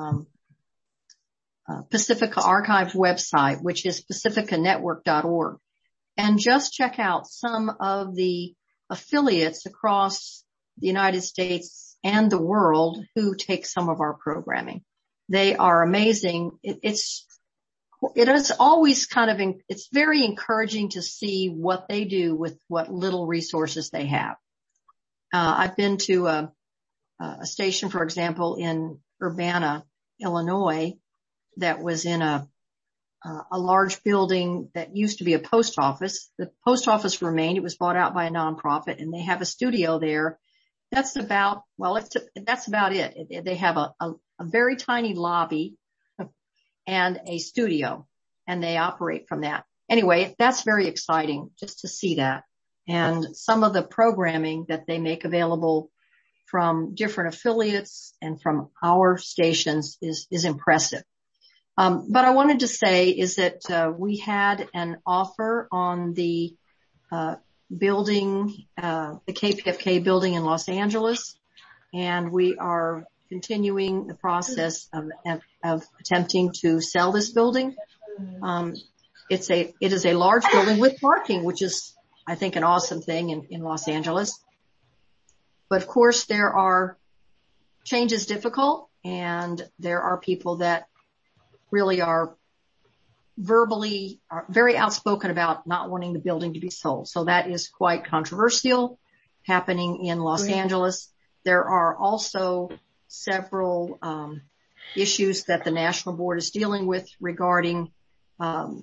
Pacifica Archive website, which is pacificanetwork.org, and just check out some of the affiliates across the United States and the world who take some of our programming. They are amazing. It is always it's very encouraging to see what they do with what little resources they have. I've been to a station, for example, in Urbana, Illinois, that was in a large building that used to be a post office. The post office remained. It was bought out by a nonprofit, and they have a studio there. That's about it. They have a very tiny lobby and a studio, and they operate from that. Anyway, that's very exciting just to see that. And some of the programming that they make available from different affiliates and from our stations is impressive. But I wanted to say is that we had an offer on the building, the KPFK building in Los Angeles, and we are continuing the process of attempting to sell this building. It is a large building with parking, which is, I think, an awesome thing in Los Angeles. But of course, change is difficult, and there are people that really are very outspoken about not wanting the building to be sold. So that is quite controversial happening in Los Angeles. There are also several issues that the National Board is dealing with regarding the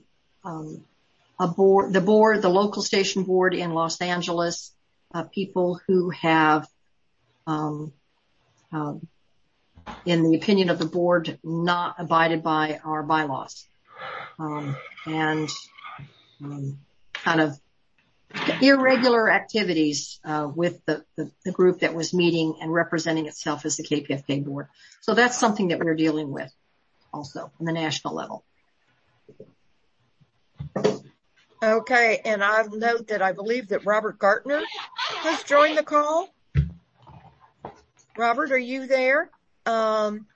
local station board in Los Angeles, people who have in the opinion of the board, not abided by our bylaws, and kind of irregular activities with the group that was meeting and representing itself as the KPFK board. So that's something that we're dealing with also on the national level. Okay, and I'll note that I believe that Robert Gartner has joined the call. Robert, are you there? And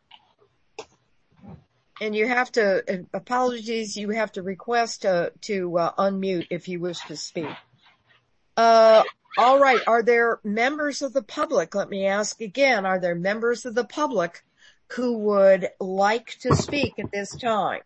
you have to, apologies, you have to request to unmute if you wish to speak. All right. Are there members of the public? Let me ask again. Are there members of the public who would like to speak at this time?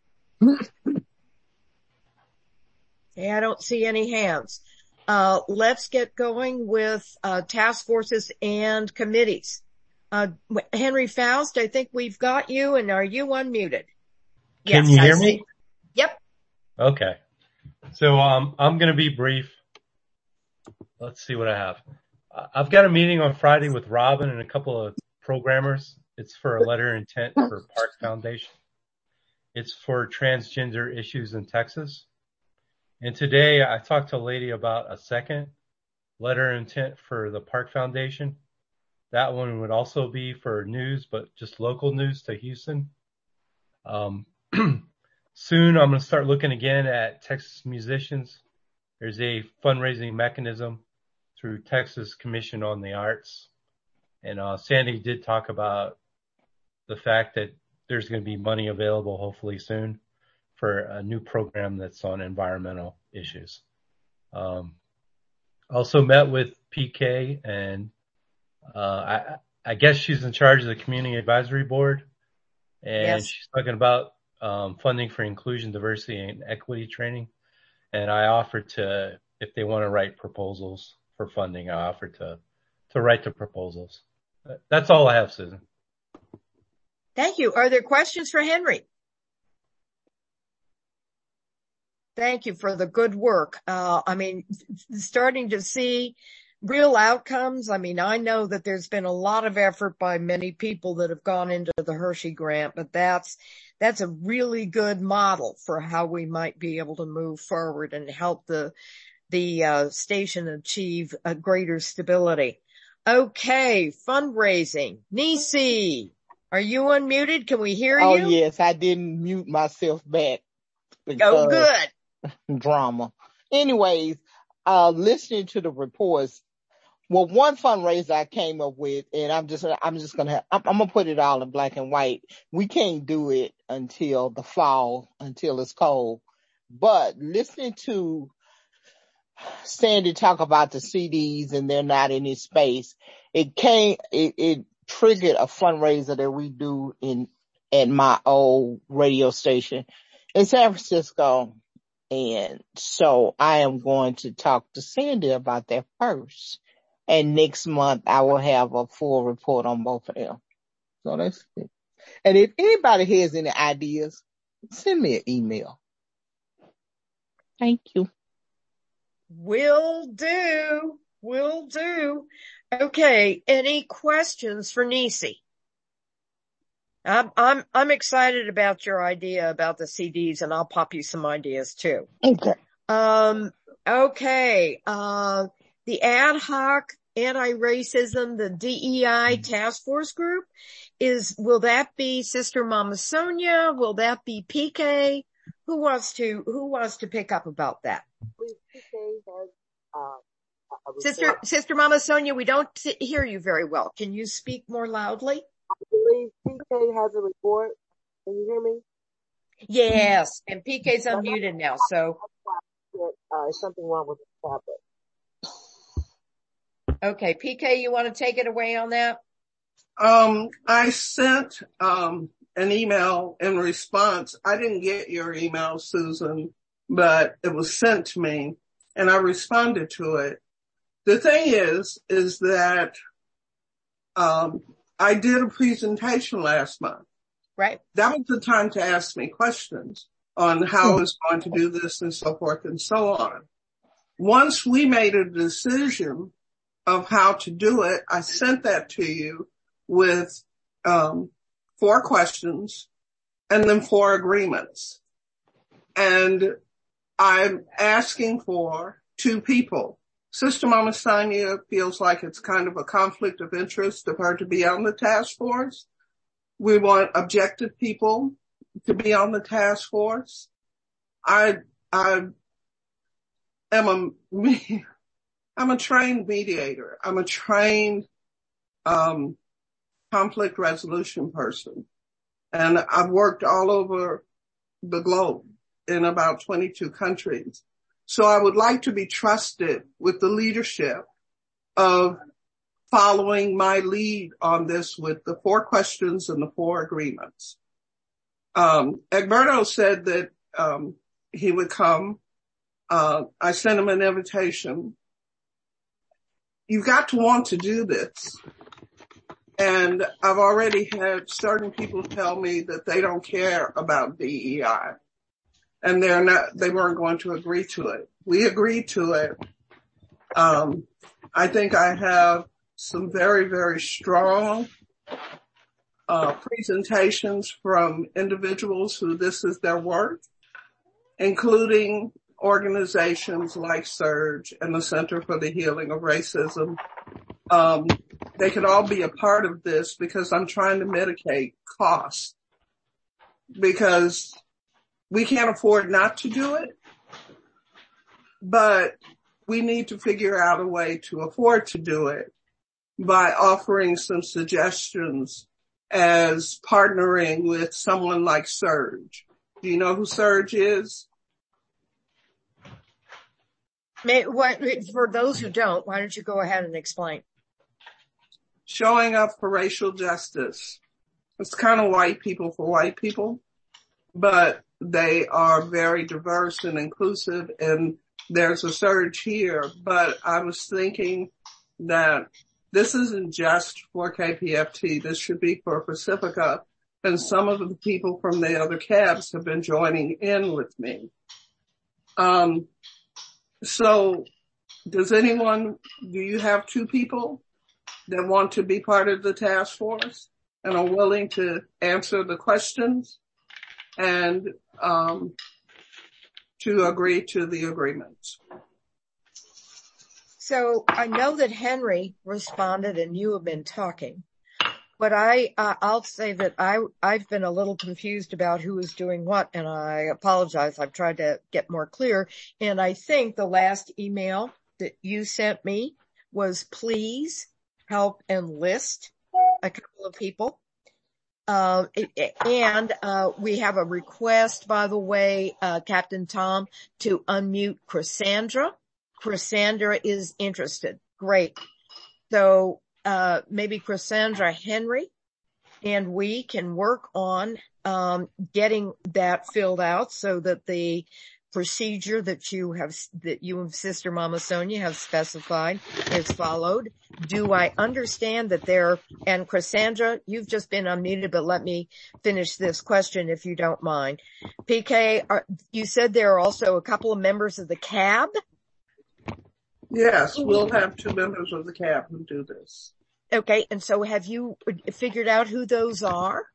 Okay, I don't see any hands. Let's get going with task forces and committees. Henry Faust, I think we've got you, and are you unmuted? Can you hear me? Yep. Okay. So I'm going to be brief. Let's see what I have. I've got a meeting on Friday with Robin and a couple of programmers. It's for a letter of intent for Park Foundation. It's for transgender issues in Texas. And today I talked to a lady about a second letter of intent for the Park Foundation. That one would also be for news, but just local news to Houston. Soon I'm going to start looking again at Texas musicians There's a fundraising mechanism through Texas Commission on the Arts. And Sandy did talk about the fact that there's going to be money available hopefully soon for a new program that's on environmental issues. Also met with PK, and I guess she's in charge of the Community Advisory Board, and Yes. she's talking about funding for inclusion, diversity, and equity training. And I offered to, if they want to write proposals for funding, I offered to write the proposals. That's all I have, Susan. Thank you. Are there questions for Henry? Thank you for the good work. Starting to see real outcomes. I know that there's been a lot of effort by many people that have gone into the Hershey grant, but that's a really good model for how we might be able to move forward and help the station achieve a greater stability. Okay, fundraising. Nisi, are you unmuted? Can we hear you? Oh, yes, I didn't mute myself back. Oh, good. Drama. Anyways, listening to the reports, well, one fundraiser I came up with, and I'm gonna put it all in black and white. We can't do it until the fall, until it's cold. But listening to Sandy talk about the CDs and they're not in his space, it triggered a fundraiser that we do at my old radio station in San Francisco. And so I am going to talk to Sandy about that first. And next month I will have a full report on both of them. So that's it. And if anybody has any ideas, send me an email. Thank you. Will do. Will do. Okay. Any questions for Nisi? I'm excited about your idea about the CDs, and I'll pop you some ideas too. Okay. Okay. The ad hoc anti-racism, the DEI task force group will that be Sister Mama Sonia? Will that be PK? Who wants to pick up about that? Sister Mama Sonia, we don't hear you very well. Can you speak more loudly? I believe PK has a report. Can you hear me? Yes, and PK's unmuted now, so. Is something wrong with the tablet? Okay, PK, you want to take it away on that? I sent an email in response. I didn't get your email, Susan, but it was sent to me, and I responded to it. The thing is that I did a presentation last month. Right. That was the time to ask me questions on how I was going to do this and so forth and so on. Once we made a decision of how to do it, I sent that to you with 4 questions and then 4 agreements. And I'm asking for 2 people. Sister Mama Sonia feels like it's kind of a conflict of interest of her to be on the task force. We want objective people to be on the task force. I'm a trained mediator. I'm a trained conflict resolution person. And I've worked all over the globe in about 22 countries. So I would like to be trusted with the leadership of following my lead on this with the 4 questions and the 4 agreements. Egberto said that he would come. I sent him an invitation. You've got to want to do this. And I've already had certain people tell me that they don't care about DEI. And they weren't going to agree to it. We agreed to it. I think I have some very, very strong, presentations from individuals who this is their work, including organizations like SURGE and the Center for the Healing of Racism. They could all be a part of this because I'm trying to mitigate costs, because we can't afford not to do it, but we need to figure out a way to afford to do it by offering some suggestions as partnering with someone like Surge. Do you know who Surge is? For those who don't, why don't you go ahead and explain? Showing up for racial justice. It's kind of white people for white people, but they are very diverse and inclusive, and there's a surge here. But I was thinking that this isn't just for KPFT. This should be for Pacifica, and some of the people from the other cabs have been joining in with me. So do you have two people that want to be part of the task force and are willing to answer the questions and to agree to the agreements? So I know that Henry responded and you have been talking, but I'll say that I've been a little confused about who is doing what, and I apologize. I've tried to get more clear. And I think the last email that you sent me was please help enlist a couple of people. And we have a request, by the way, Captain Tom, to unmute Cassandra. Cassandra is interested. Great. So, maybe Cassandra Henry and we can work on, getting that filled out so that the procedure that you and Sister Mama Sonia have specified is followed. Do I understand that and Cassandra, you've just been unmuted, but let me finish this question if you don't mind. PK, you said there are also a couple of members of the CAB? Yes, we'll have two members of the CAB who do this. Okay, and so have you figured out who those are?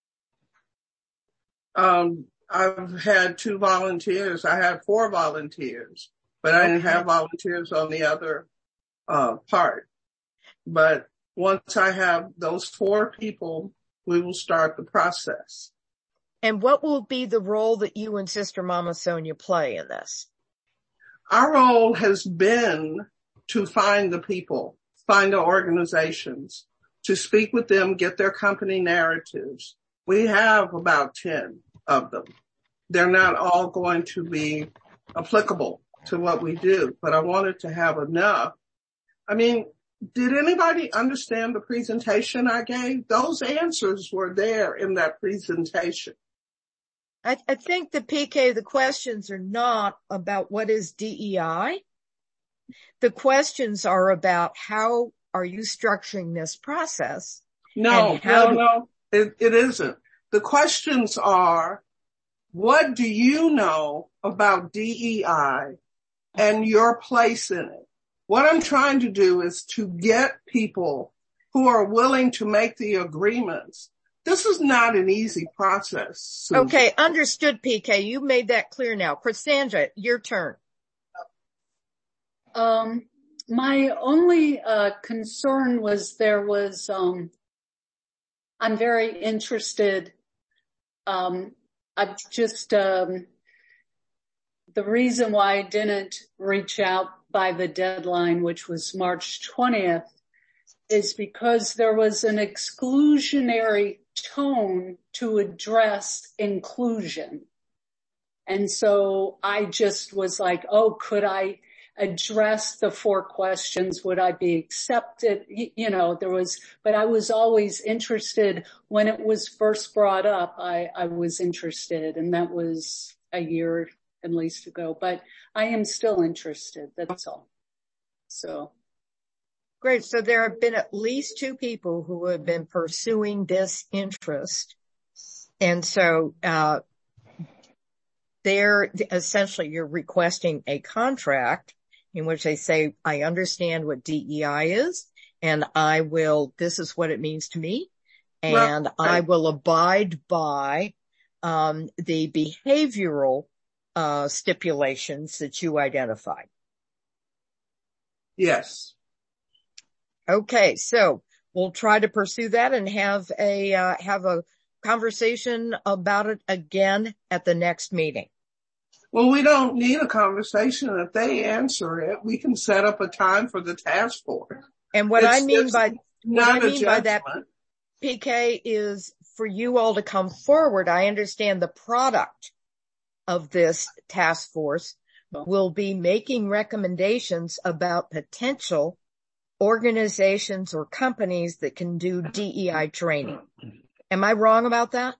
I've had two volunteers. I had 4 volunteers, but I didn't have volunteers on the other part. But once I have those 4 people, we will start the process. And what will be the role that you and Sister Mama Sonia play in this? Our role has been to find the people, find the organizations, to speak with them, get their company narratives. We have about 10 of them. They're not all going to be applicable to what we do, but I wanted to have enough. I mean, did anybody understand the presentation I gave? Those answers were there in that presentation. I think the PK, the questions are not about what is DEI. The questions are about how are you structuring this process? No, it isn't. The questions are, what do you know about DEI and your place in it? What I'm trying to do is to get people who are willing to make the agreements. This is not an easy process, Susan. Okay, understood, PK. You made that clear now. Cassandra, your turn. My only concern was I'm very interested. I've just, the reason why I didn't reach out by the deadline, which was March 20th, is because there was an exclusionary tone to address inclusion. And so I just was like, oh, could I address the 4 questions? Would I be accepted? You know, but I was always interested when it was first brought up. I was interested, and that was a year at least ago, but I am still interested. That's all. So. Great. So there have been at least 2 people who have been pursuing this interest. And so, you're requesting a contract in which they say, I understand what DEI is, and this is what it means to me, and I will abide by, the behavioral, stipulations that you identified. Yes. Okay, so we'll try to pursue that and have a conversation about it again at the next meeting. Well, we don't need a conversation. If they answer it, we can set up a time for the task force. And what I mean by that, PK, is for you all to come forward. I understand the product of this task force will be making recommendations about potential organizations or companies that can do DEI training. Am I wrong about that?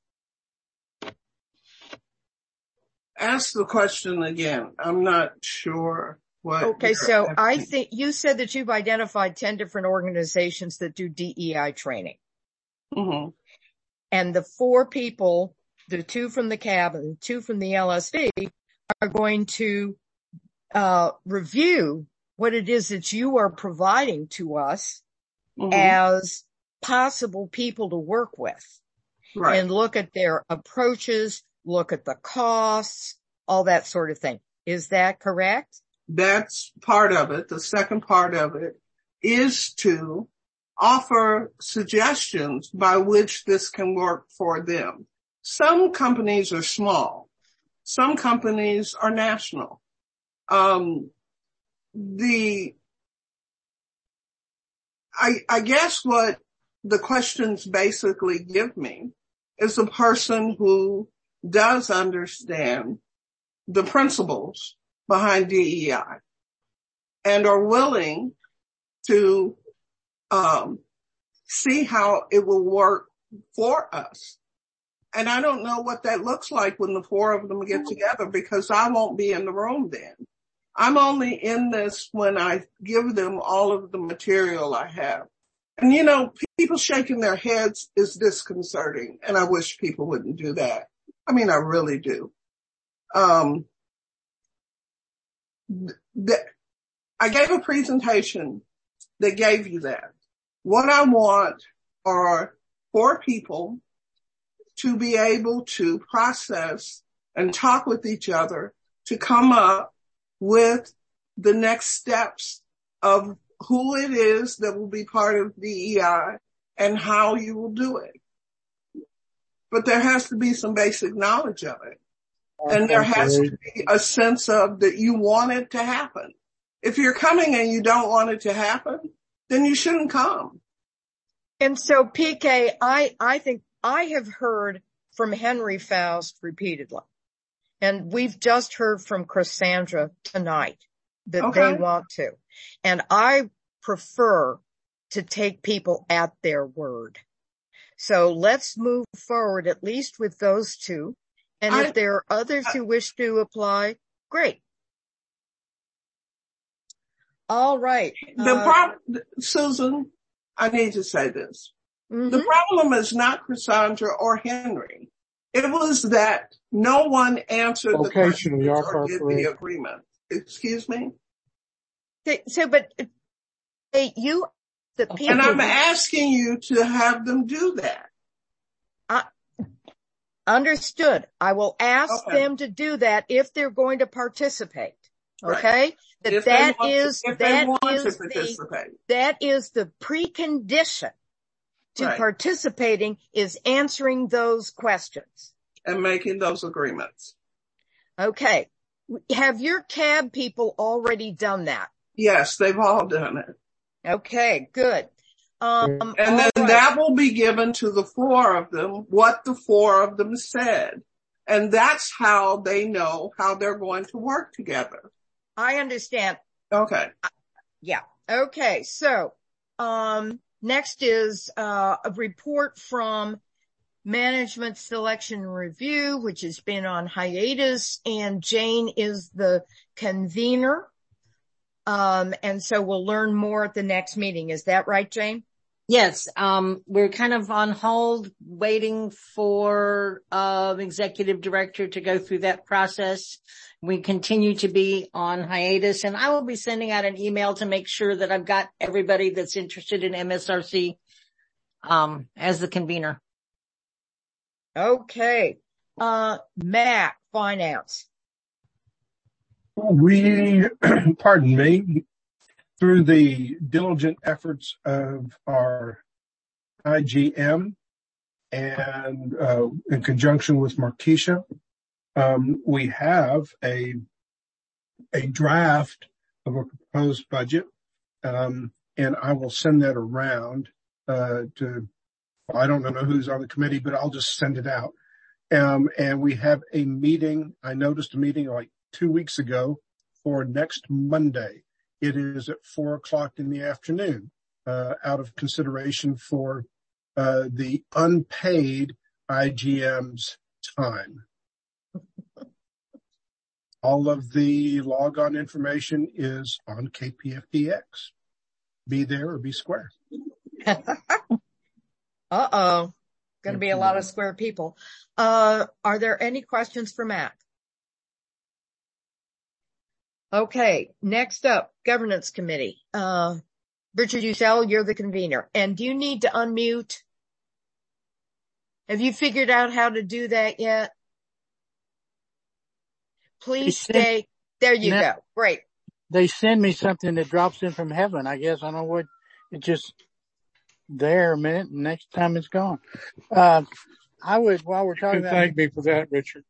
Ask the question again. I'm not sure what. Okay, so I think you said that you've identified 10 different organizations that do DEI training. Mm-hmm. And the 4 people, the 2 from the CAB and the 2 from the LSB, are going to review what it is that you are providing to us as possible people to work with. Right. And look at their approaches, look at the costs, all that sort of thing. Is that correct? That's part of it. The second part of it is to offer suggestions by which this can work for them. Some companies are small. Some companies are national. I guess what the questions basically give me is a person who does understand the principles behind DEI and are willing to see how it will work for us. And I don't know what that looks like when the 4 of them get together, because I won't be in the room then. I'm only in this when I give them all of the material I have. And, you know, people shaking their heads is disconcerting, and I wish people wouldn't do that. I mean, I really do. I gave a presentation that gave you that. What I want are 4 people to be able to process and talk with each other to come up with the next steps of who it is that will be part of DEI and how you will do it. But there has to be some basic knowledge of it. And there has to be a sense of that you want it to happen. If you're coming and you don't want it to happen, then you shouldn't come. And so, PK, I think I have heard from Henry Faust repeatedly, and we've just heard from Cassandra tonight that they want to. And I prefer to take people at their word. So let's move forward, at least with those 2. And if there are others who wish to apply, great. All right. Susan, I need to say this. Mm-hmm. The problem is not Cassandra or Henry. It was that no one answered the question or did the agreement. Excuse me? But you, the people. And I'm asking you to have them do that. Understood. I will ask them to do that if they're going to participate. Okay? Right. That is the precondition to participating, is answering those questions. And making those agreements. Okay. Have your CAB people already done that? Yes, they've all done it. Okay, good. And then that will be given to the 4 of them, what the 4 of them said. And that's how they know how they're going to work together. I understand. Okay. Yeah. Okay. So, next is a report from Management Selection Review, which has been on hiatus, and Jane is the convener. And so we'll learn more at the next meeting. Is that right, Jane? Yes. We're kind of on hold waiting for executive director to go through that process. We continue to be on hiatus, and I will be sending out an email to make sure that I've got everybody that's interested in MSRC as the convener. Okay. Matt, Finance. We, pardon me, through the diligent efforts of our IGM and in conjunction with Markeisha, We have a draft of a proposed budget, and I will send that around I don't know who's on the committee, but I'll just send it out. And we have a meeting. I noticed a meeting like 2 weeks ago for next Monday. It is at 4:00 in the afternoon, out of consideration for the unpaid IGM's time. All of the logon information is on KPFDX. Be there or be square. Uh-oh. Going to be a lot of square people. Are there any questions for Mac? Okay. Next up, Governance Committee. Richard Ucell, you're the convener. And do you need to unmute? Have you figured out how to do that yet? Please stay. There you go. Great. They send me something that drops in from heaven. I guess I don't know what, it just there a minute and next time it's gone. I would, while we're talking about. Thank me for that, Richard.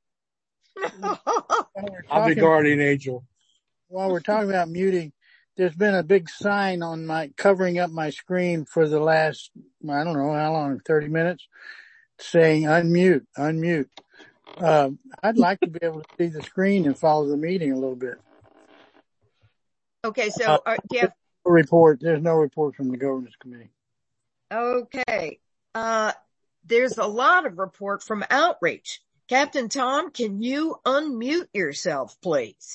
I'll be guardian angel. While we're talking about muting, there's been a big sign on covering up my screen for the last, I don't know how long, 30 minutes, saying unmute, unmute. I'd like to be able to see the screen and follow the meeting a little bit. Okay, so do you have a report? There's no report from the Governance Committee. Okay. There's a lot of report from Outreach. Captain Tom, can you unmute yourself, please?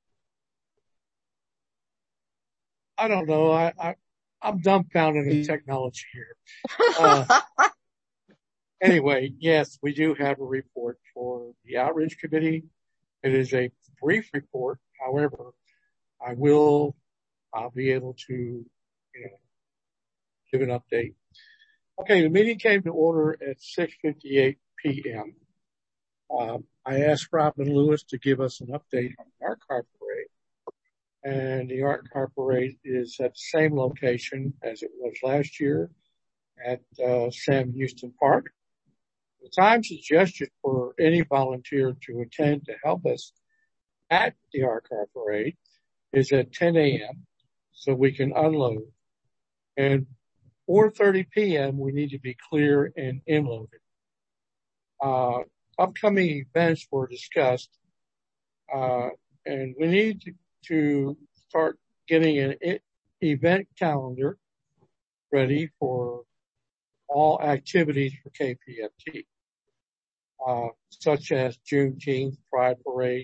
I don't know. I'm dumbfounded in technology here. Anyway, yes, we do have a report for the Outreach Committee. It is a brief report. However, I'll be able to, give an update. Okay, the meeting came to order at 6:58 p.m. I asked Robin Lewis to give us an update on the Art Car Parade. And the Art Car Parade is at the same location as it was last year at Sam Houston Park. The time suggested for any volunteer to attend to help us at the Art Car Parade is at 10 a.m. so we can unload. And 4:30 p.m. we need to be clear and inloaded. Upcoming events were discussed, and we need to start getting an event calendar ready for all activities for KPFT, such as Juneteenth, Pride Parade,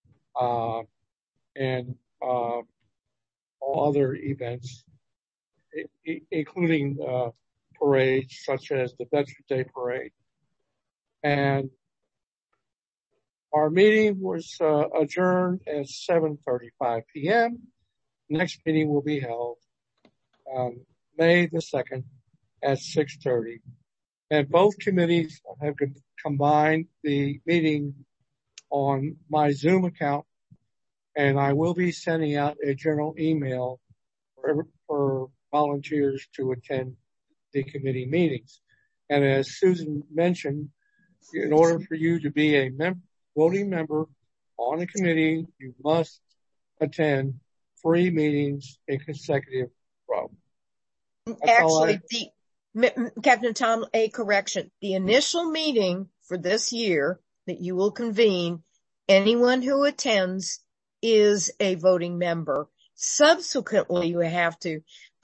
and all other events, including parades such as the Veterans Day Parade. And our meeting was adjourned at 7:35 p.m. Next meeting will be held May the 2nd at 6:30. And both committees have combined the meeting on my Zoom account, and I will be sending out a general email for volunteers to attend the committee meetings. And as Susan mentioned, in order for you to be a voting member on a committee, you must attend 3 meetings in consecutive row. Actually, Captain Tom, a correction. The initial meeting for this year that you will convene, anyone who attends is a voting member. Subsequently, you have to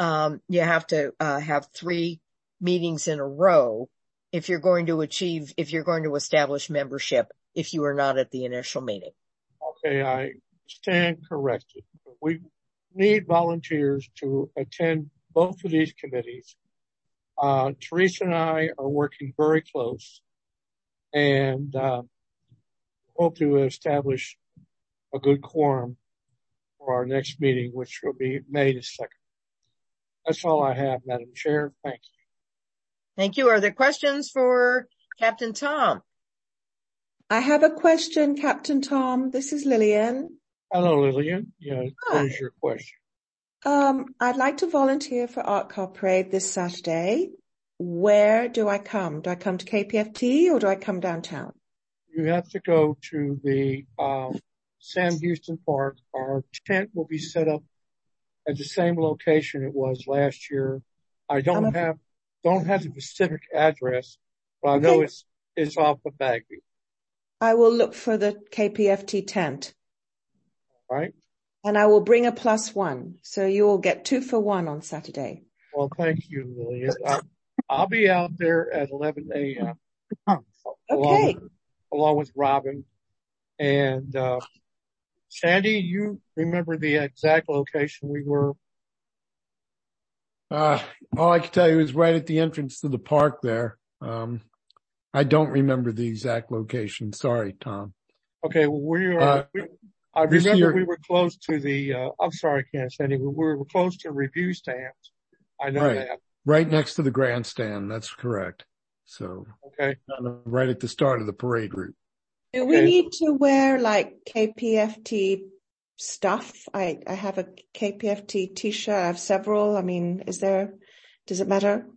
have 3 meetings in a row if you're going to establish membership, if you are not at the initial meeting. Okay, I stand corrected. We need volunteers to attend both of these committees. Teresa and I are working very close and hope to establish a good quorum for our next meeting, which will be May the 2nd. That's all I have, Madam Chair. Thank you. Thank you. Are there questions for Captain Tom? I have a question, Captain Tom. This is Lillian. Hello, Lillian. Yeah, what is your question? I'd like to volunteer for Art Car Parade this Saturday. Where do I come? Do I come to KPFT or do I come downtown? you have to go to the Sam Houston Park. Our tent will be set up at the same location it was last year. I don't have the specific address, but I know it's off of Bagby. I will look for the KPFT tent. Right. And I will bring a +1. So you will get 2 for 1 on Saturday. Well, thank you, Lily. I'll be out there at 11 a.m. Okay. Along with Robin. And Sandy, you remember the exact location we were? All I can tell you is right at the entrance to the park there. I don't remember the exact location. Sorry, Tom. Okay, well, I remember we were close to the, I'm sorry, Sandy, we were close to review stands. I know that. Right next to the grandstand. That's correct. So, okay. Right at the start of the parade route. Do we need to wear like KPFT stuff? I have a KPFT t-shirt. I have several. I mean, does it matter?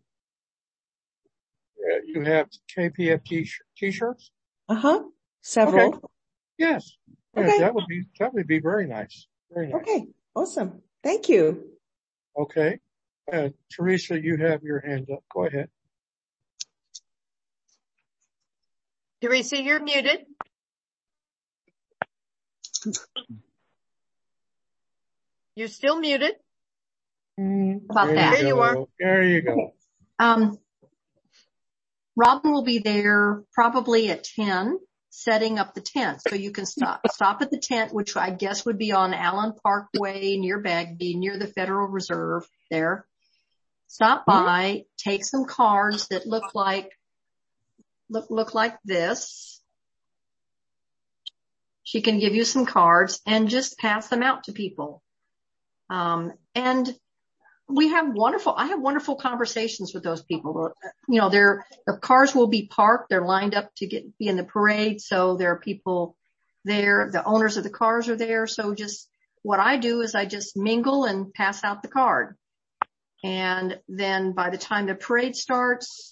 You have KPFT t-shirts? Several. Okay. Yes. Okay. That would be very nice. Very nice. Okay. Awesome. Thank you. Okay. Teresa, you have your hand up. Go ahead. Teresa, you're muted. You're still muted. About that. There you are. There you go. Robin will be there probably at 10, setting up the tent. So you can stop at the tent, which I guess would be on Allen Parkway near Bagby, near the Federal Reserve there. Stop by, take some cards that look like this. She can give you some cards and just pass them out to people. And I have wonderful conversations with those people. You know, the cars will be parked. They're lined up to be in the parade. So there are people there. The owners of the cars are there. So just what I do is I just mingle and pass out the card. And then by the time the parade starts,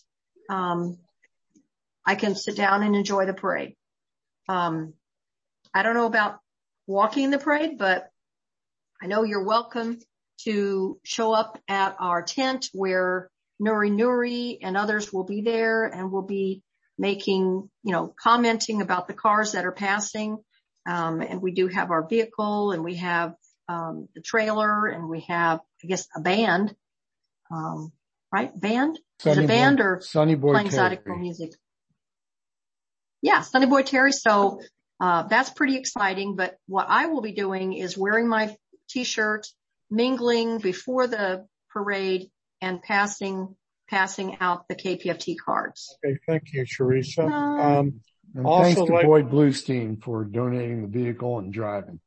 I can sit down and enjoy the parade. I don't know about walking the parade, but I know you're welcome to show up at our tent where Nuri and others will be there and will be making, commenting about the cars that are passing. And we do have our vehicle and we have, the trailer and we have, I guess, a band. Right? Band? Is it a band or Sonny Boy playing Terry. Zydeco music? Yeah, Sonny Boy Terry. So, that's pretty exciting. But what I will be doing is wearing my t-shirt, mingling before the parade and passing out the KPFT cards. Okay. Thank you, Teresa. And thanks to Boyd Bluestein for donating the vehicle and driving.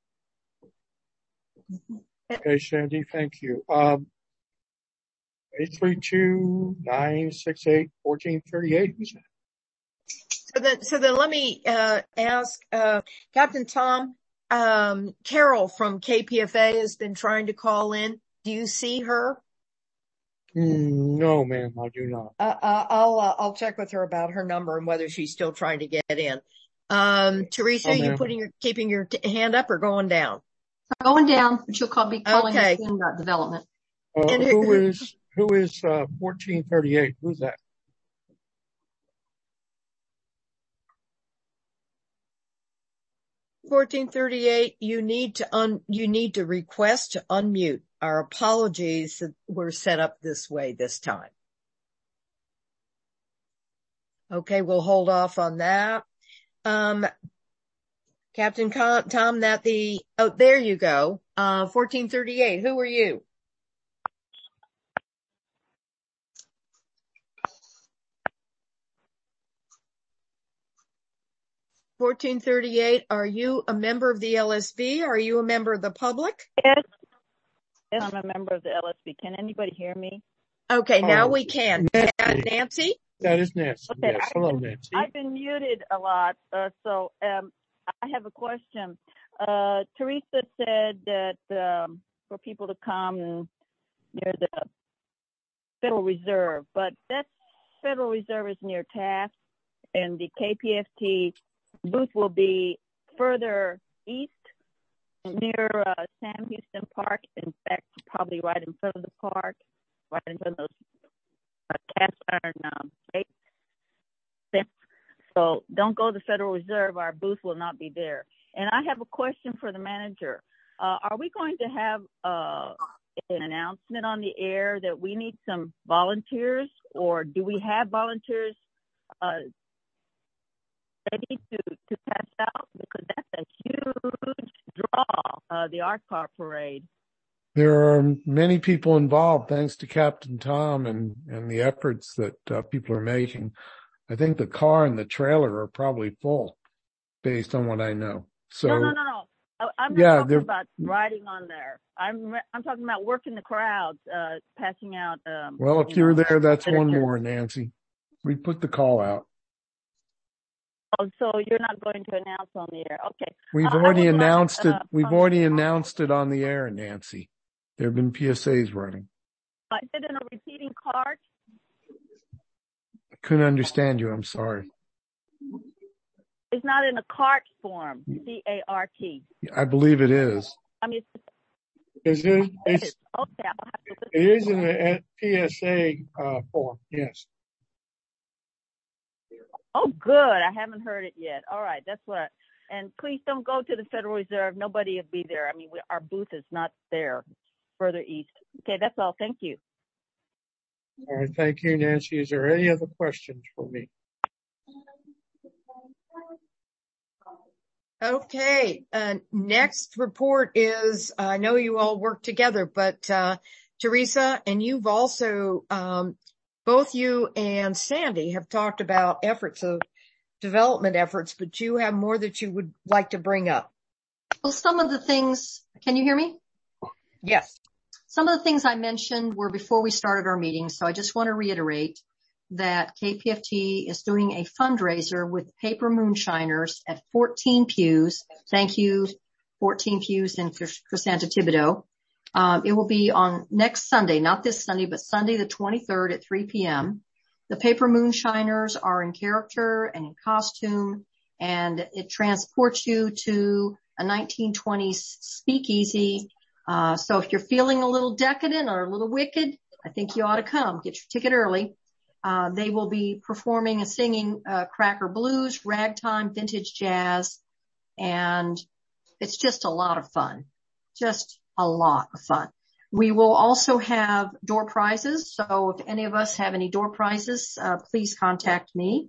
Okay, Sandy, thank you. 832-968-1438. Who's that? So then let me, ask, Captain Tom, Carol from KPFA has been trying to call in. Do you see her? No, ma'am, I do not. I'll check with her about her number and whether she's still trying to get in. Teresa, are you keeping your hand up or going down? Going down, but she'll be calling us in about development. Who is 1438? Who's that? $14.38. You need to request to unmute. Our apologies that were set up this way this time. Okay, we'll hold off on that. Captain Tom, there you go. 1438. Who are you? $14.38. Are you a member of the LSB? Are you a member of the public? Yes, I'm a member of the LSB. Can anybody hear me? Okay, now we can. Nancy? That is Nancy. Okay. Yes. Hello, Nancy. I've been muted a lot, so I have a question. Teresa said that for people to come near the Federal Reserve, but that Federal Reserve is near Taft, and the KPFT booth will be further east near Sam Houston Park. In fact, probably right in front of the park, right in front of those cast iron gates. So don't go to the Federal Reserve. Our booth will not be there. And I have a question for the manager. Are we going to have an announcement on the air that we need some volunteers, or do we have volunteers ready to pass out? Because that's a huge draw, the Art Car Parade. There are many people involved, thanks to Captain Tom and the efforts that people are making. I think the car and the trailer are probably full, based on what I know. So No. I'm not talking about riding on there. I'm talking about working the crowds, passing out. Well, if you're there, that's one more, Nancy. We put the call out. Oh, so you're not going to announce on the air? Okay. We've already announced it. We've already announced it on the air, Nancy. There have been PSAs running. Is it in a repeating cart? Couldn't understand you. I'm sorry. It's not in a cart form. C-A-R-T. I believe it is. I mean, it is in a PSA form. Yes. Oh, good. I haven't heard it yet. All right. That's what. And please don't go to the Federal Reserve. Nobody will be there. I mean, our booth is not there. It's further east. Okay. That's all. Thank you. All right. Thank you, Nancy. Is there any other questions for me? Okay. Next report is, I know you all work together, but Teresa, and you've also, both you and Sandy have talked about development efforts, but you have more that you would like to bring up. Well, some of the things, can you hear me? Yes. Some of the things I mentioned were before we started our meeting, so I just want to reiterate that KPFT is doing a fundraiser with Paper Moonshiners at 14 Pews. Thank you, 14 Pews in Crescenta Thibodeau. It will be on next Sunday, not this Sunday, but Sunday the 23rd at 3 p.m. The Paper Moonshiners are in character and in costume, and it transports you to a 1920s speakeasy. So if you're feeling a little decadent or a little wicked, I think you ought to come. Get your ticket early. They will be performing and singing cracker blues, ragtime, vintage jazz, and it's just a lot of fun. Just a lot of fun. We will also have door prizes, so if any of us have any door prizes, please contact me.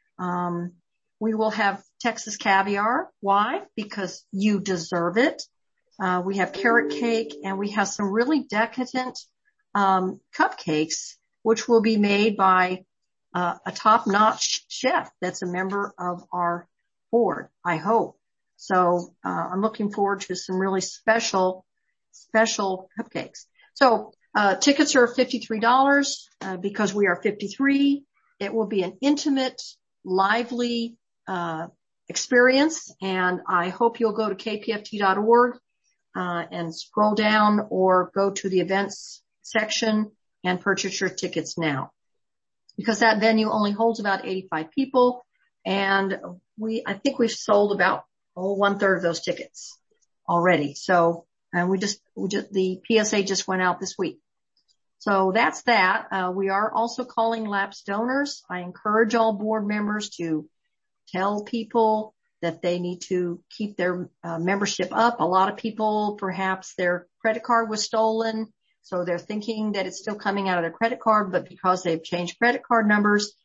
We will have Texas caviar. Why? Because you deserve it. We have carrot cake, and we have some really decadent cupcakes, which will be made by a top-notch chef that's a member of our board, I hope. So I'm looking forward to some really special cupcakes. So tickets are $53 because we are 53. It will be an intimate, lively experience, and I hope you'll go to kpft.org and scroll down or go to the events section and purchase your tickets now, because that venue only holds about 85 people, and I think we've sold about 1/3 of those tickets already. So, and the PSA just went out this week. So that's that. We are also calling lapsed donors. I encourage all board members to tell people that they need to keep their membership up. A lot of people, perhaps their credit card was stolen, so they're thinking that it's still coming out of their credit card, but because they've changed credit card numbers,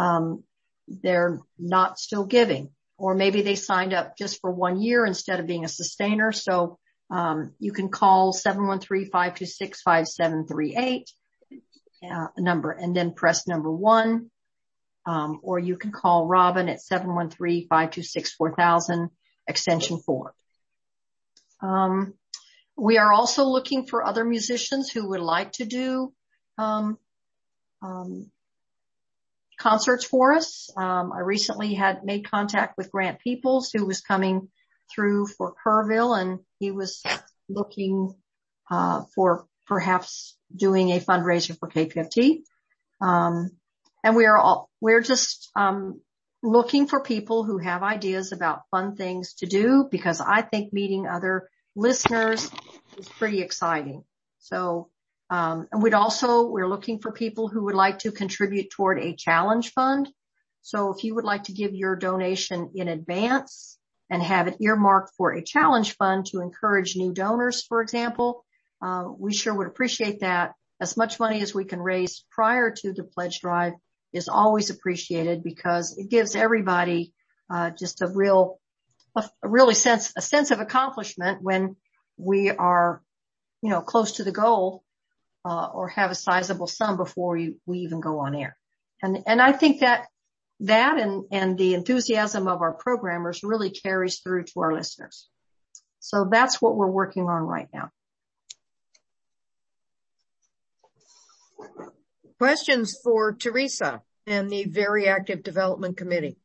they're not still giving. Or maybe they signed up just for 1 year instead of being a sustainer. So you can call 713-526-5738 number and then press number 1. Or you can call Robin at 713-526-4000 extension 4. We are also looking for other musicians who would like to do concerts for us. I recently had made contact with Grant Peoples, who was coming through for Kerrville, and he was looking for perhaps doing a fundraiser for KPFT. And we're just looking for people who have ideas about fun things to do, because I think meeting other listeners is pretty exciting. So, and we're looking for people who would like to contribute toward a challenge fund. So if you would like to give your donation in advance and have it earmarked for a challenge fund to encourage new donors, for example, we sure would appreciate that. As much money as we can raise prior to the pledge drive is always appreciated, because it gives everybody just a sense of accomplishment when we are, close to the goal, or have a sizable sum before we even go on air. And I think that and the enthusiasm of our programmers really carries through to our listeners. So that's what we're working on right now. Questions for Teresa and the Very Active Development Committee?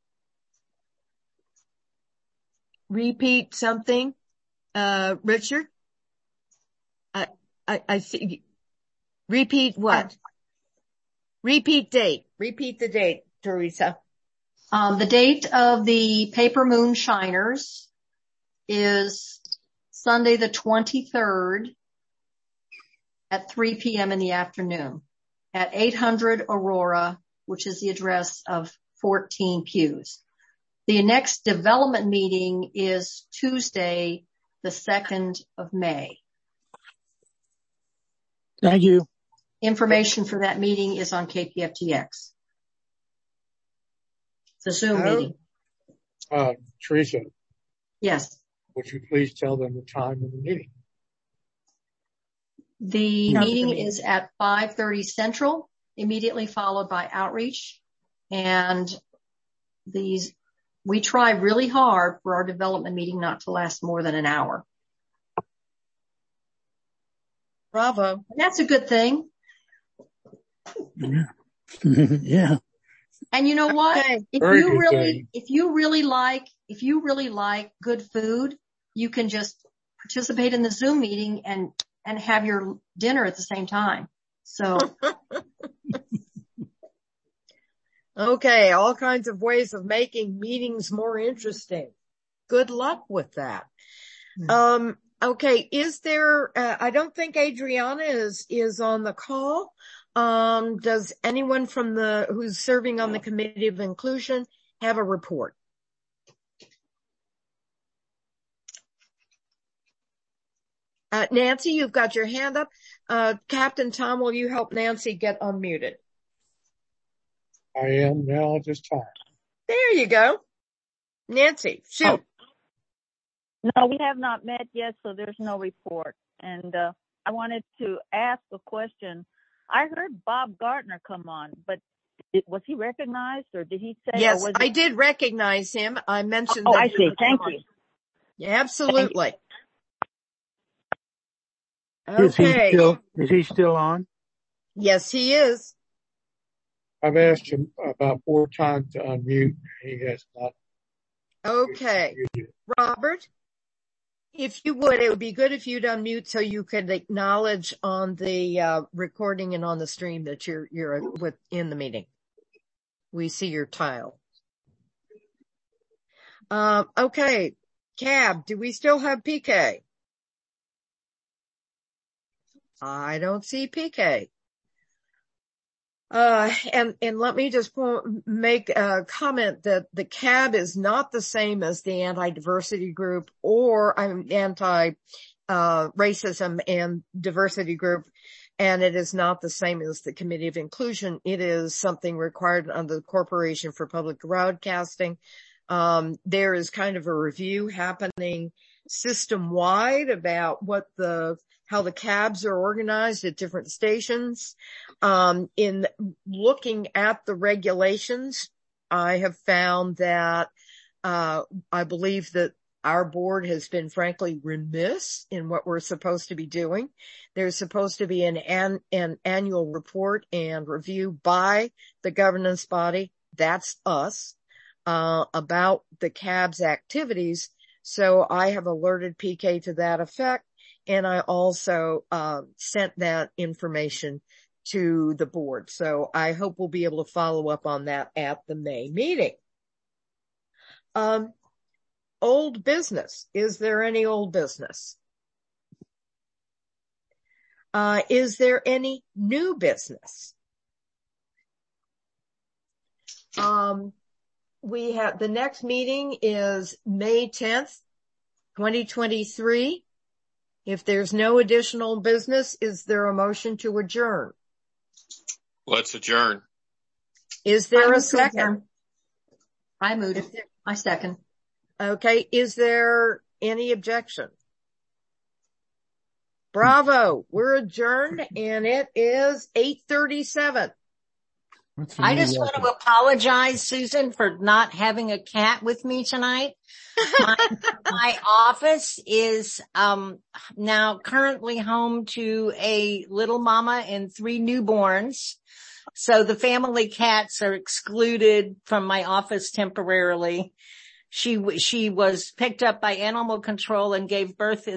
Repeat something, Richard? I see. Repeat what? Repeat date. Repeat the date, Teresa. The date of the Paper Moonshiners is Sunday the 23rd at 3 p.m. in the afternoon at 800 Aurora, which is the address of 14 Pews. The next development meeting is Tuesday, the 2nd of May. Thank you. Information for that meeting is on KPFTX. It's a Zoom meeting. Teresa. Yes. Would you please tell them the time of the meeting? The meeting is at 5:30 Central, immediately followed by outreach. And we try really hard for our development meeting not to last more than an hour. Bravo. That's a good thing. Yeah. And you know what? Okay. If you really like good food, you can just participate in the Zoom meeting and have your dinner at the same time. So. Okay. All kinds of ways of making meetings more interesting. Good luck with that. Okay. Is there, I don't think Adriana is on the call. Does anyone from who's serving on the Committee of Inclusion have a report? Nancy, you've got your hand up. Captain Tom, will you help Nancy get unmuted? I am now at this time. There you go. Nancy, shoot. No, we have not met yet, so there's no report. And I wanted to ask a question. I heard Bob Gardner come on, but was he recognized, or did he say? Yes, I did recognize him. I mentioned. Oh, I see. Thank you. Yeah, absolutely. Okay. Is he still on? Yes, he is. I've asked him about 4 times to unmute. He has not. Okay. Robert, if you would, it would be good if you'd unmute so you could acknowledge on the recording and on the stream that you're in the meeting. We see your tile. Okay. Cab, do we still have PK? I don't see PK. And let me just make a comment that the CAB is not the same as the anti-diversity group or anti-racism and diversity group. And it is not the same as the Committee of Inclusion. It is something required under the Corporation for Public Broadcasting. There is kind of a review happening system-wide about how the cabs are organized at different stations. In looking at the regulations, I have found that, I believe that our board has been frankly remiss in what we're supposed to be doing. There's supposed to be an annual report and review by the governance body. That's us, about the cab's activities. So I have alerted PK to that effect. And I also sent that information to the board. So I hope we'll be able to follow up on that at the May meeting. Old business. Is there any old business? Is there any new business? We have the next meeting is May 10th, 2023. If there's no additional business, is there a motion to adjourn? Let's adjourn. Is there a second? I moved it. I second. Okay. Is there any objection? Bravo. We're adjourned and it is 8:37. I just want to apologize, Susan, for not having a cat with me tonight. My office is now currently home to a little mama and 3 newborns. So the family cats are excluded from my office temporarily. She was picked up by animal control and gave birth